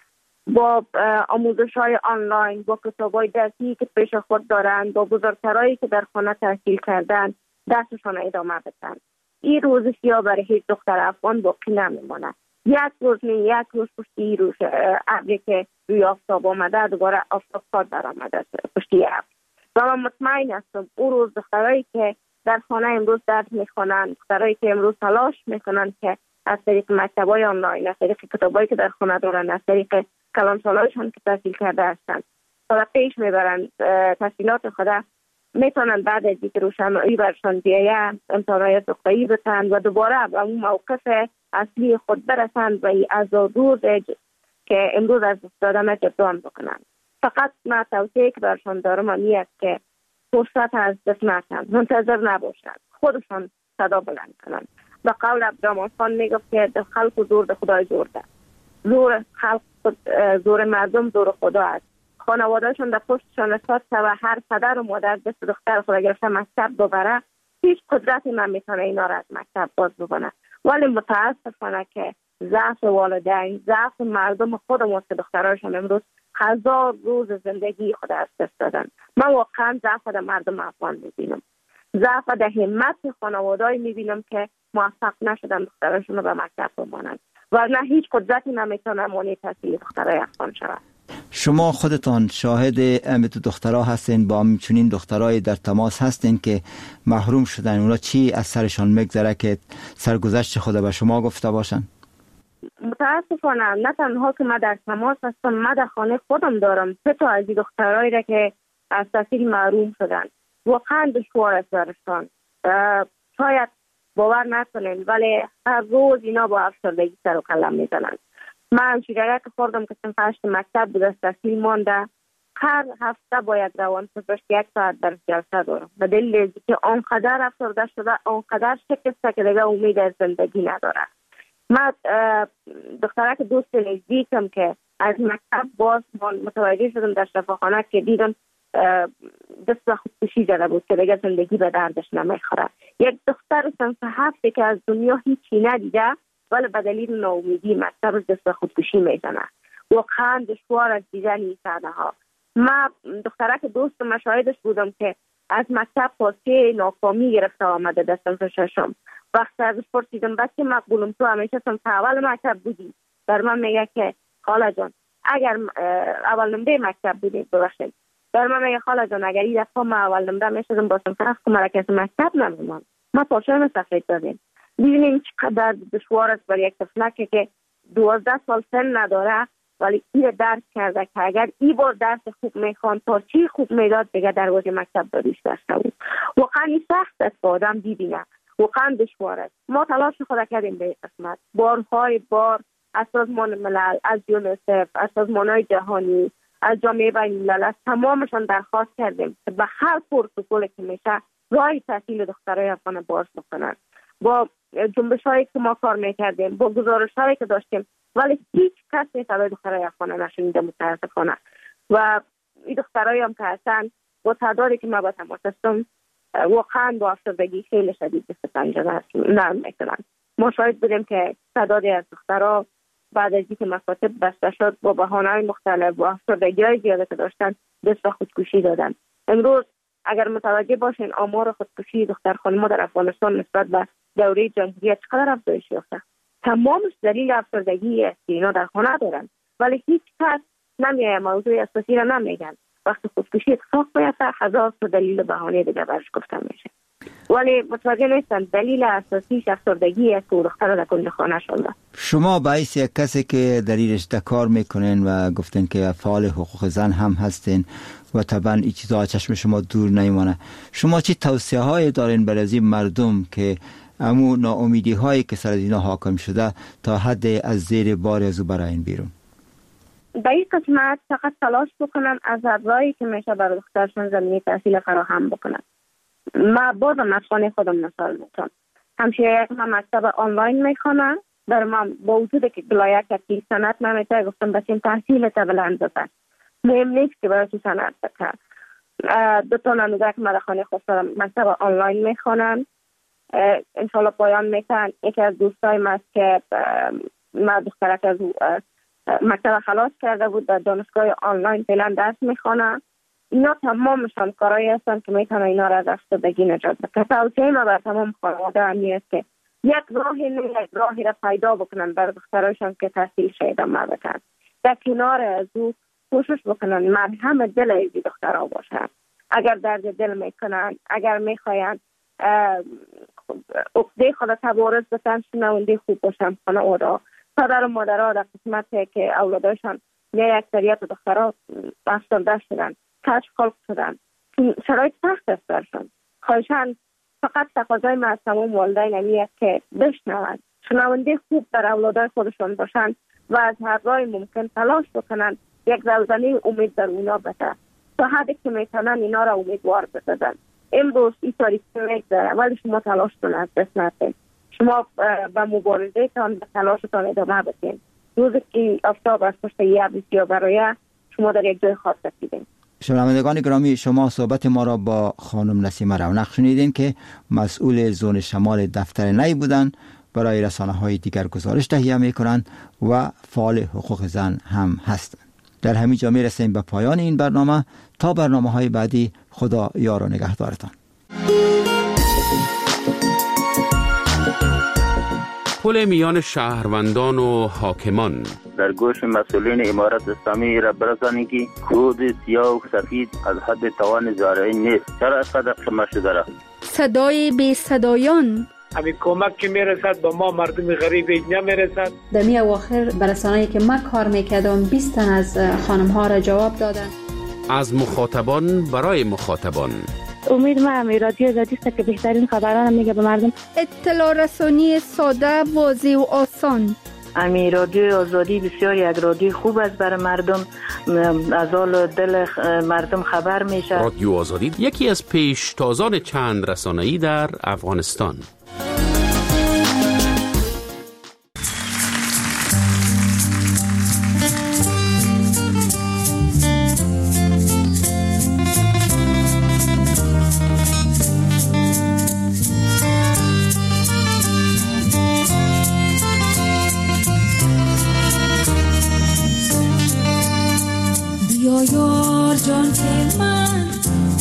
با آموزش‌های آنلاین، با کتاب‌های درسی که پیش خود دارند، با بزرگترایی که در خانه تحصیل کردن درسشان ادامه بدن. این روز سیاه برای هیچ دختر افغان باقی نمیمونه. یک روز پشتی روز ابری که روی آفتاب آمده دوباره آفتاب کار در آمده پشتی ابر. و من مطمئن هستم اون روز دخترایی که در خانه امروز درس میخوانند، دخترایی که امروز تلاش میکنند که از طریق مکتب‌های آنلاین، از طریق کتابایی که در خانه دارن، از طریق کلانسالایشان که تحصیل کرده هستند تا پیش میبرند تحصیلات خود، میتونن بعد از اینکه روشنایی برشان بیایه امتحانات دکترایی بتن و دوباره به اون موقف اصلی خود برسند و این 1000 روز که امروز از دست دادن اقدام بکنند. فقط من توصیه که برشان دارم این است که فرصت از دست ندن، منتظر نباشند، خودشان صدا بلند کنند. به قول عبدالرحمن خان میگفت که خلق زور ده خدای زور ده. زور خلق زور مردم زور خدا است. خانوادهشون در پشتشان استاد و هر پدر و مادر دست دختر خود گرفته مکتب ببره، هیچ قدرتی نمیتونه اینا را از مکتب باز بکنه. ولی متاسفانه که ضعف والدین، ضعف مردم خودمون که دختراشون امروز 1000 روز زندگی خود از دست دادن. من واقعا ضعف در مردم افغان میبینم، ضعف در همت خانواده‌ای میبینم که موفق نشدن دختراشون رو به مکتب بمانند، ورنه هیچ قدرتی نمیتونه مانع تحصیل دخترای افغان شود. شما خودتان شاهد دو دخترها هستین، با همچنین دخترای در تماس هستین که محروم شدن، اونا چی از سرشان میگذره که سرگذشت خود به شما گفته باشن؟ متاسفانه نه تنها که من در تماس هستم، من در خانه خودم دارم 3 تا از این دخترایی را که از تحصیل محروم شدن. واقعا دشوار است برشان. شاید باور نکنین ولی هر روز اینا با افسردگی سر و کله میزنن. من شیرایت خوردم که صنف 8 مکتب بود از تحصیل مانده، هر هفته باید روان پزشک 1 ساعت در جلسه دارم. به دلیل که آنقدر افسرده شده، آنقدر شکسته که دیگه امید از زندگی نداره. من دخترک دوست نزدیکم که از مکتب باز متوجه شدم در شفاخانه که دیدم دست به خودکشی زده بود که دیگه زندگی به دردش نمیخوره. یک دختر صنف 7 که از دنیا هیچی ندیده ولی به دلیل ناامیدی مکتب دست به خودکشی میزنه. واقعا دشوار از دیدن این صحنه ها. من دخترک دوست مشاهدش بودم که از مکتب پاسه ناکامی گرفته آمده در صنف ششم. وقتی ازش پرسیدم بچه مقبولم تو همیشه صنف اول مکتب بودی؟ در من میگه که خاله جان اگر اول نمره مکتب بودی ببخشید. در من میگه خاله جان اگر این دفعه ما اول نمره میشدم با صنف هفت مرکز مکتب نمیدونم ما پاشم سفید دادیم. ببینیم چقدر دشوار است برای یک طفلک که 12 سال سن نداره ولی این درک کرده که اگر این بار درس خوب میخوان پارچی خوب میداد دیگه دروازه مکتب داریش داشته بود. واقعا این سخت است که آدم ببینه، واقعا دشوار است. ما تلاش خود کردیم به این قسمت، بارهای بار از سازمان ملل، از یونیسف، از سازمان‌های جهانی، از جامعه بین‌الملل، از تمامشان درخواست کردیم که به هر پروتکلی که میشه راه تحصیل دخترای افغان باز بکنن. با جنبش‌هایی که ما کار میکردیم، با گزارش‌هایی که داشتیم، ولی هیچ کسی صدای دخترای افغان نشنیده متاسفانه. و این دخترایی هم که هستن با تعدادی که ما با تماس هستم واقعا با افسردگی خیلی شدید دست پنجه نرم میکنن. ما شاهد بودیم که تعدادی از دخترها بعد از اینکه مکاتب بسته شد با بهانه‌های مختلف و افسردگی‌های زیاده که داشتن دست به خودکشی دادن. امروز اگر متوجه باشین آمار خودکشی دختر خانم‌ها در افغانستان نسبت به دوره جمهوریت چقدر افزایش یافته. تمامش دلیل افسردگی است که اینا در خانه دارن، ولی هیچ کس نمیه موضوع اساسی را نمیگن. وقتی خودکشی اتفاق بیفته هزار تا دلیل بهانه دیگه برش گفته میشه، ولی متوجه نیستن دلیل اساسی افسردگی است که دختر در کنج خانه شده. شما باعث یک کسی که در این رشته کار میکنین و گفتن که فعال حقوق زن هم هستین و طبعا این چیزا چشم شما دور نمیمانه، شما چی توصیه های دارین برای این مردم که امو ناامیدی هایی که سر اینا حاکم شده تا حد از زیر بار از براین بیرون؟ در این قسمت فقط تلاش بکنن از راهی که میشه برای دخترشون زمینه تحصیل فراهم بکنن. ما بازم از خانه خودم مثال میتونم، همشه یک مکتب آنلاین میخوانم. در من با وجود که بلایه که سند نمیشه گفتم بس این تحصیل تا بلند بکن، مهم نیست که برای تو سند بکن. دو تا نموده که من در خانه خود مکتب آنلاین میخوانم، انشالله پایان میکنن. یکی از دوستای من است که ما دخترک از مکتب خلاص کرده بود در دانشگاه آنلاین فعلا درس میخوانه. اینا تمامشان کارایی هستن که میتونن اینا را از افسردگی نجات بدن. توصیه ما بر تمام خانواده همی است که یک راهی را پیدا بکنن برای دخترایشان که تحصیل ادامه بدن. در کنار از او کوشش بکنن مرهم دل ایزی دخترها باشن. اگر درد دل میکنن، اگر میخواین عقده خود تبارز بتن، شنونده خوب باشن خانواده. پدر و مادرها در قسمتی که اولادایشان نه اکثریت دخترها افسرده شدن، کج خلق شدن، شرایط سخت است برشان. خواهشان فقط تقاضای ما از تمام والدین همی است که بشنوند، شنونده خوب در اولادای خودشان باشند و از هر راه ممکن تلاش بکنن یک زلزله امید در اونا بده تا حدی که میتونن اینا را امیدوار بسازن. امروز این تاریخ میگذره ولی شما تلاش کنید، از دست ندید. شما به مبارزه تان به تلاشتان ادامه بدین. روزی که آفتاب از پشت یه بسیار برای شما در یک جای خاص رسیدین. شنوندگان گرامی، شما صحبت ما را با خانم نسیمه رونق شنیدین که مسئول زون شمال دفتر نی بودند، برای رسانه‌های دیگر گزارش تهیه می‌کنند و فعال حقوق زن هم هستند. در همین جا می‌رسیم به پایان این برنامه. تا برنامه‌های بعدی، خدا یار و نگهدارتان. پل میان شهروندان و حاکمان. در گوش مسئولین امارت اسلامی را برسانید که کود سیاه و سفید از حد توان زارعین نیست. چرا اینقدر شما شده را؟ صدای بی صدایان. همین کمک که میرسد با ما مردم غریب نمیرسد. در می اواخر برسانه‌ای که من کار میکردم 20 تن از خانم ها را جواب دادن. از مخاطبان برای مخاطبان. امید ما رادیو آزادی است که بهترین خبران میگه به مردم. اطلاع رسانی ساده، واضح و آسان. امی رادیو آزادی بسیار یک رادیو خوب است برای مردم، از حال دل مردم خبر میشه. رادیو آزادی یکی از پیشتازان چند رسانه‌ای در افغانستان.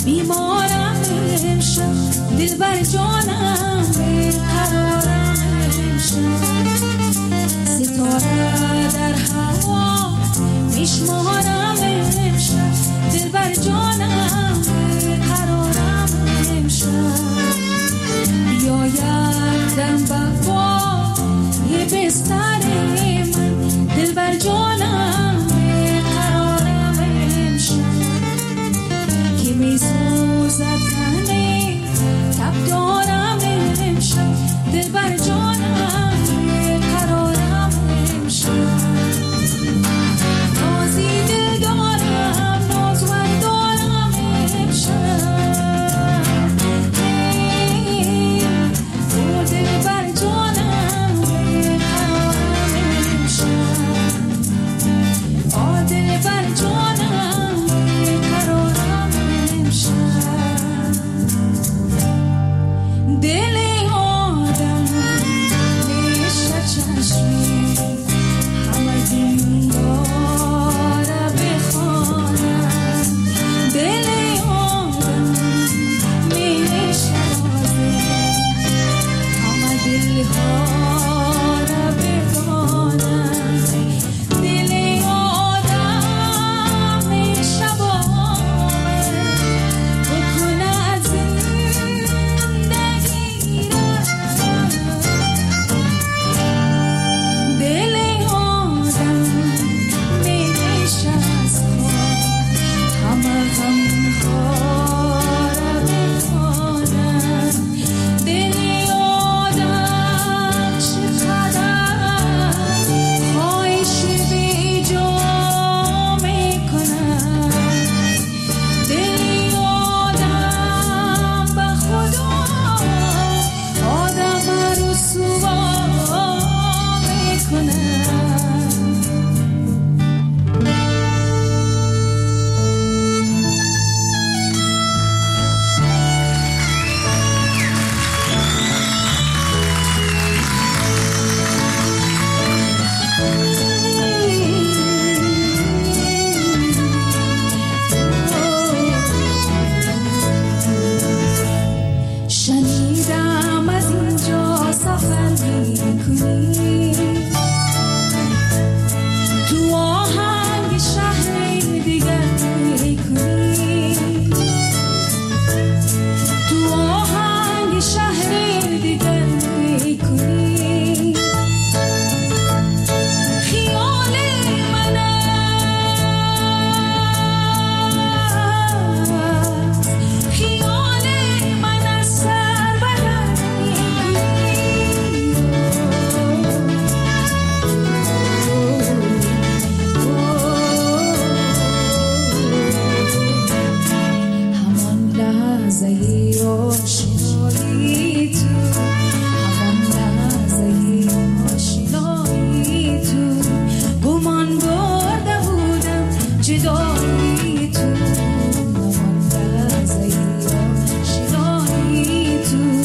بیمارم امشب دل بر جانم قرارم امشب ستاره در هوا میشمارم امشب دل بر جانم قرارم امشب بیاید دم بفا یه بستر من دل بر جانم قرارم امشب که میسوزد تنه تب دارم امشب دل بر جانم قرارم امشب نازی دل دارم نازور دارم امشب تو دل بر جانم قرارم امشب دل بر جانم قرارم امشب دل آدم میشه چشمی همه دنیا را بخوانم دل آدم میشه همه دلها را بخوانم دل آدم میشه بکنه از زندگی دل آدم میشه از همه غمها را بخوانم دل آدم چقدر خواهش بی جا میکنم دل آدم به خدا آدم رسوا میکنم شنیدم از اینجا سفر میکنی تو آهنگ شهر دیگر میکنی تو آهنگ شهر دیگر میکنی خیال من است خیال من از سر بلند همان لحظه آشنایی تو همان لحظه آشنایی تو گمان برده بودم جدایی تو همان لحظه آشنایی تو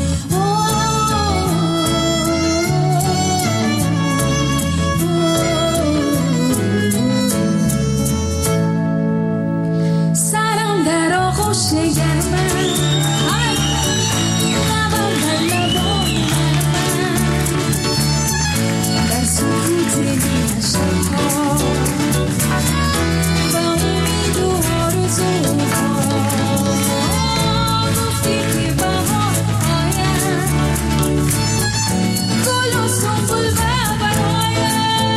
سرم در آغوش گرمم لبم در لبان در سکوت این شبها با امید و آرزوها گفتی که بهار آید گل و سنبل و برآید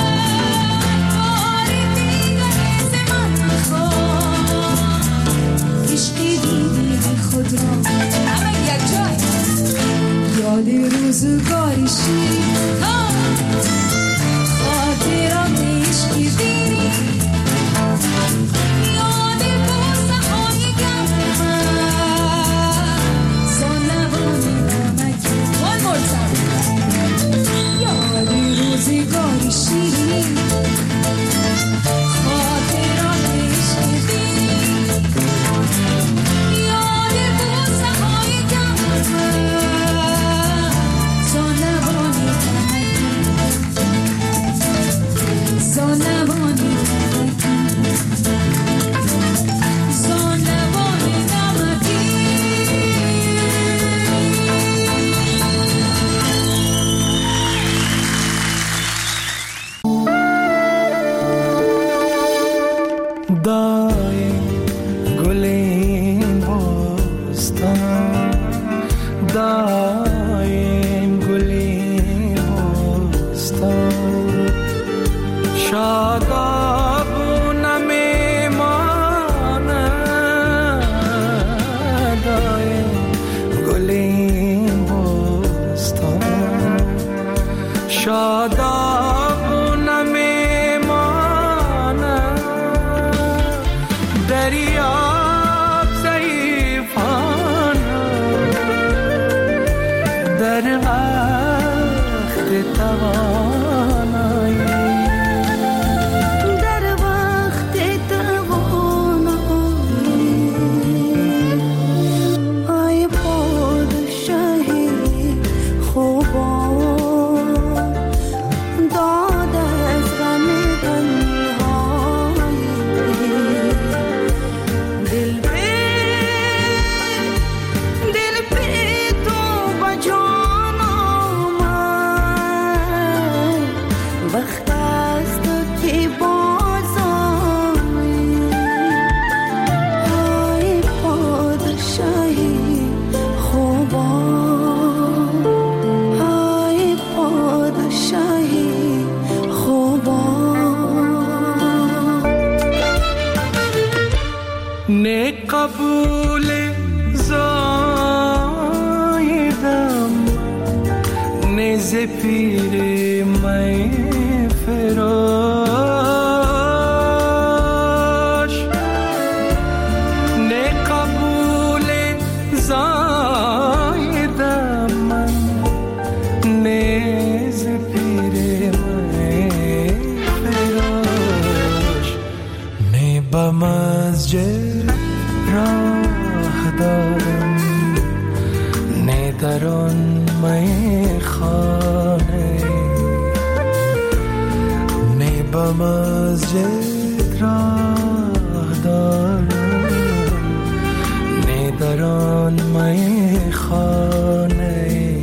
بار دیگر ز من مخواه عشقی دیدی خود را همه یک جای یاد روزگاری شیر خاطرات عشقی دیری یاد بوسه های گرم زانوان نمکی one more time یاد روزگاری شیر خاطرات عشقی دیری یاد بوسه های گرم زانوان نمکی زانوان قبول زایدم نز پیر می فراش نه قبول زایدم من نز پیر می فراش نه به مسجد راه دارم نه در آن میخانه نه به مسجد راه دارم نه در آن میخانه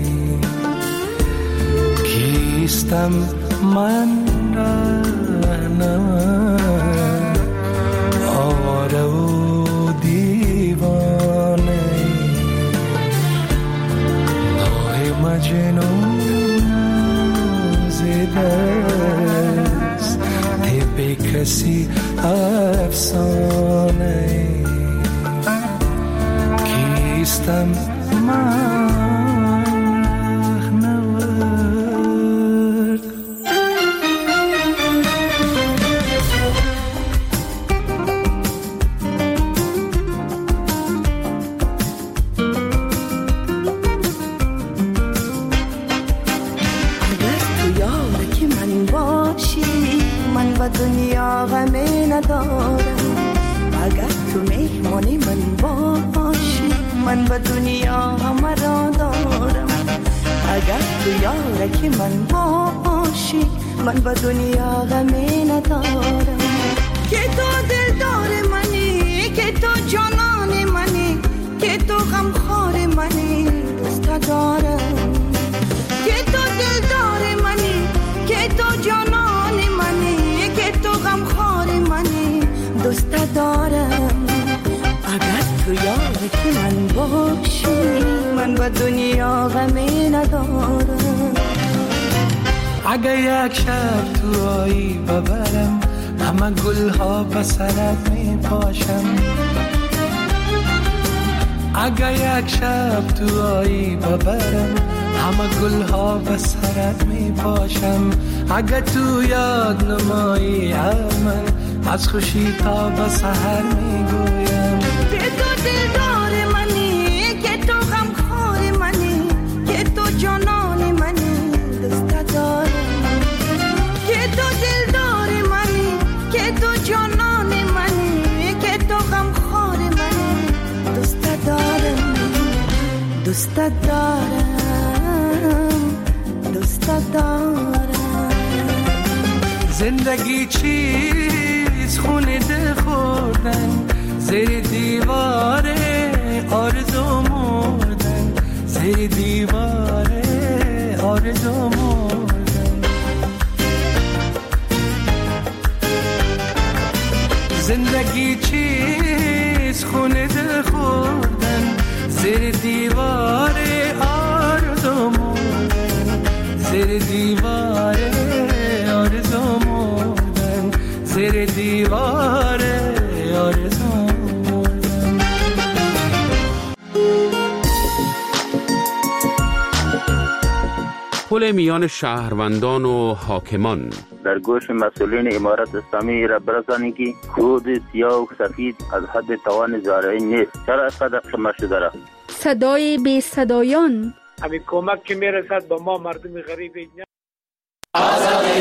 کیستم من رهنم آواره و دیوانه نوع مجنون زده است طب کسی افسانه کیستم من دنیا غمی ندارم اگر تو مهمانی من باشی من به دنیا همه را دارم اگر تو یارکی من باشی من به دنیا غمی ندارم که تو دلدار منی که تو جانان منی که تو غمخوار منی دوست دارم که تو دلدار منی که تو جانان منی تو غمخوار منی دوست دارم اگر تو یارکی من باشی من به دنیا غمی ندارم اگر یک شب تو آیی ببرم همه گلها به سرت می پاشم اگر یک شب تو آیی ببرم همه گلها به سرت می پاشم اگر تو یاد نمایی من از خوشی تا به سحر می گویم که تو دلدار منی که تو غمخوار منی که تو جانان منی دوست دارم که تو دلدار منی که تو جانان منی که تو غمخوار منی دوست دارم دوست دارم دوست دارم زندگی چیز خونه ده خوردن زیر دیواره آرزو مردن زیر دیواره آرزو مردن زندگی چیز خونه ده خوردن زیر دیواره آرزو مردن زیر دیواره آرزو مردن تحول میان شهروندان و حاکمان. در گوش مسئولین امارت اسلامی را برسانید که کود سیاه و سفید از حد توان زارعی نیست. چرا اینقدر قمه شده را؟ صدای بی صدایان. همین کمک که میرسد به ما مردم غریب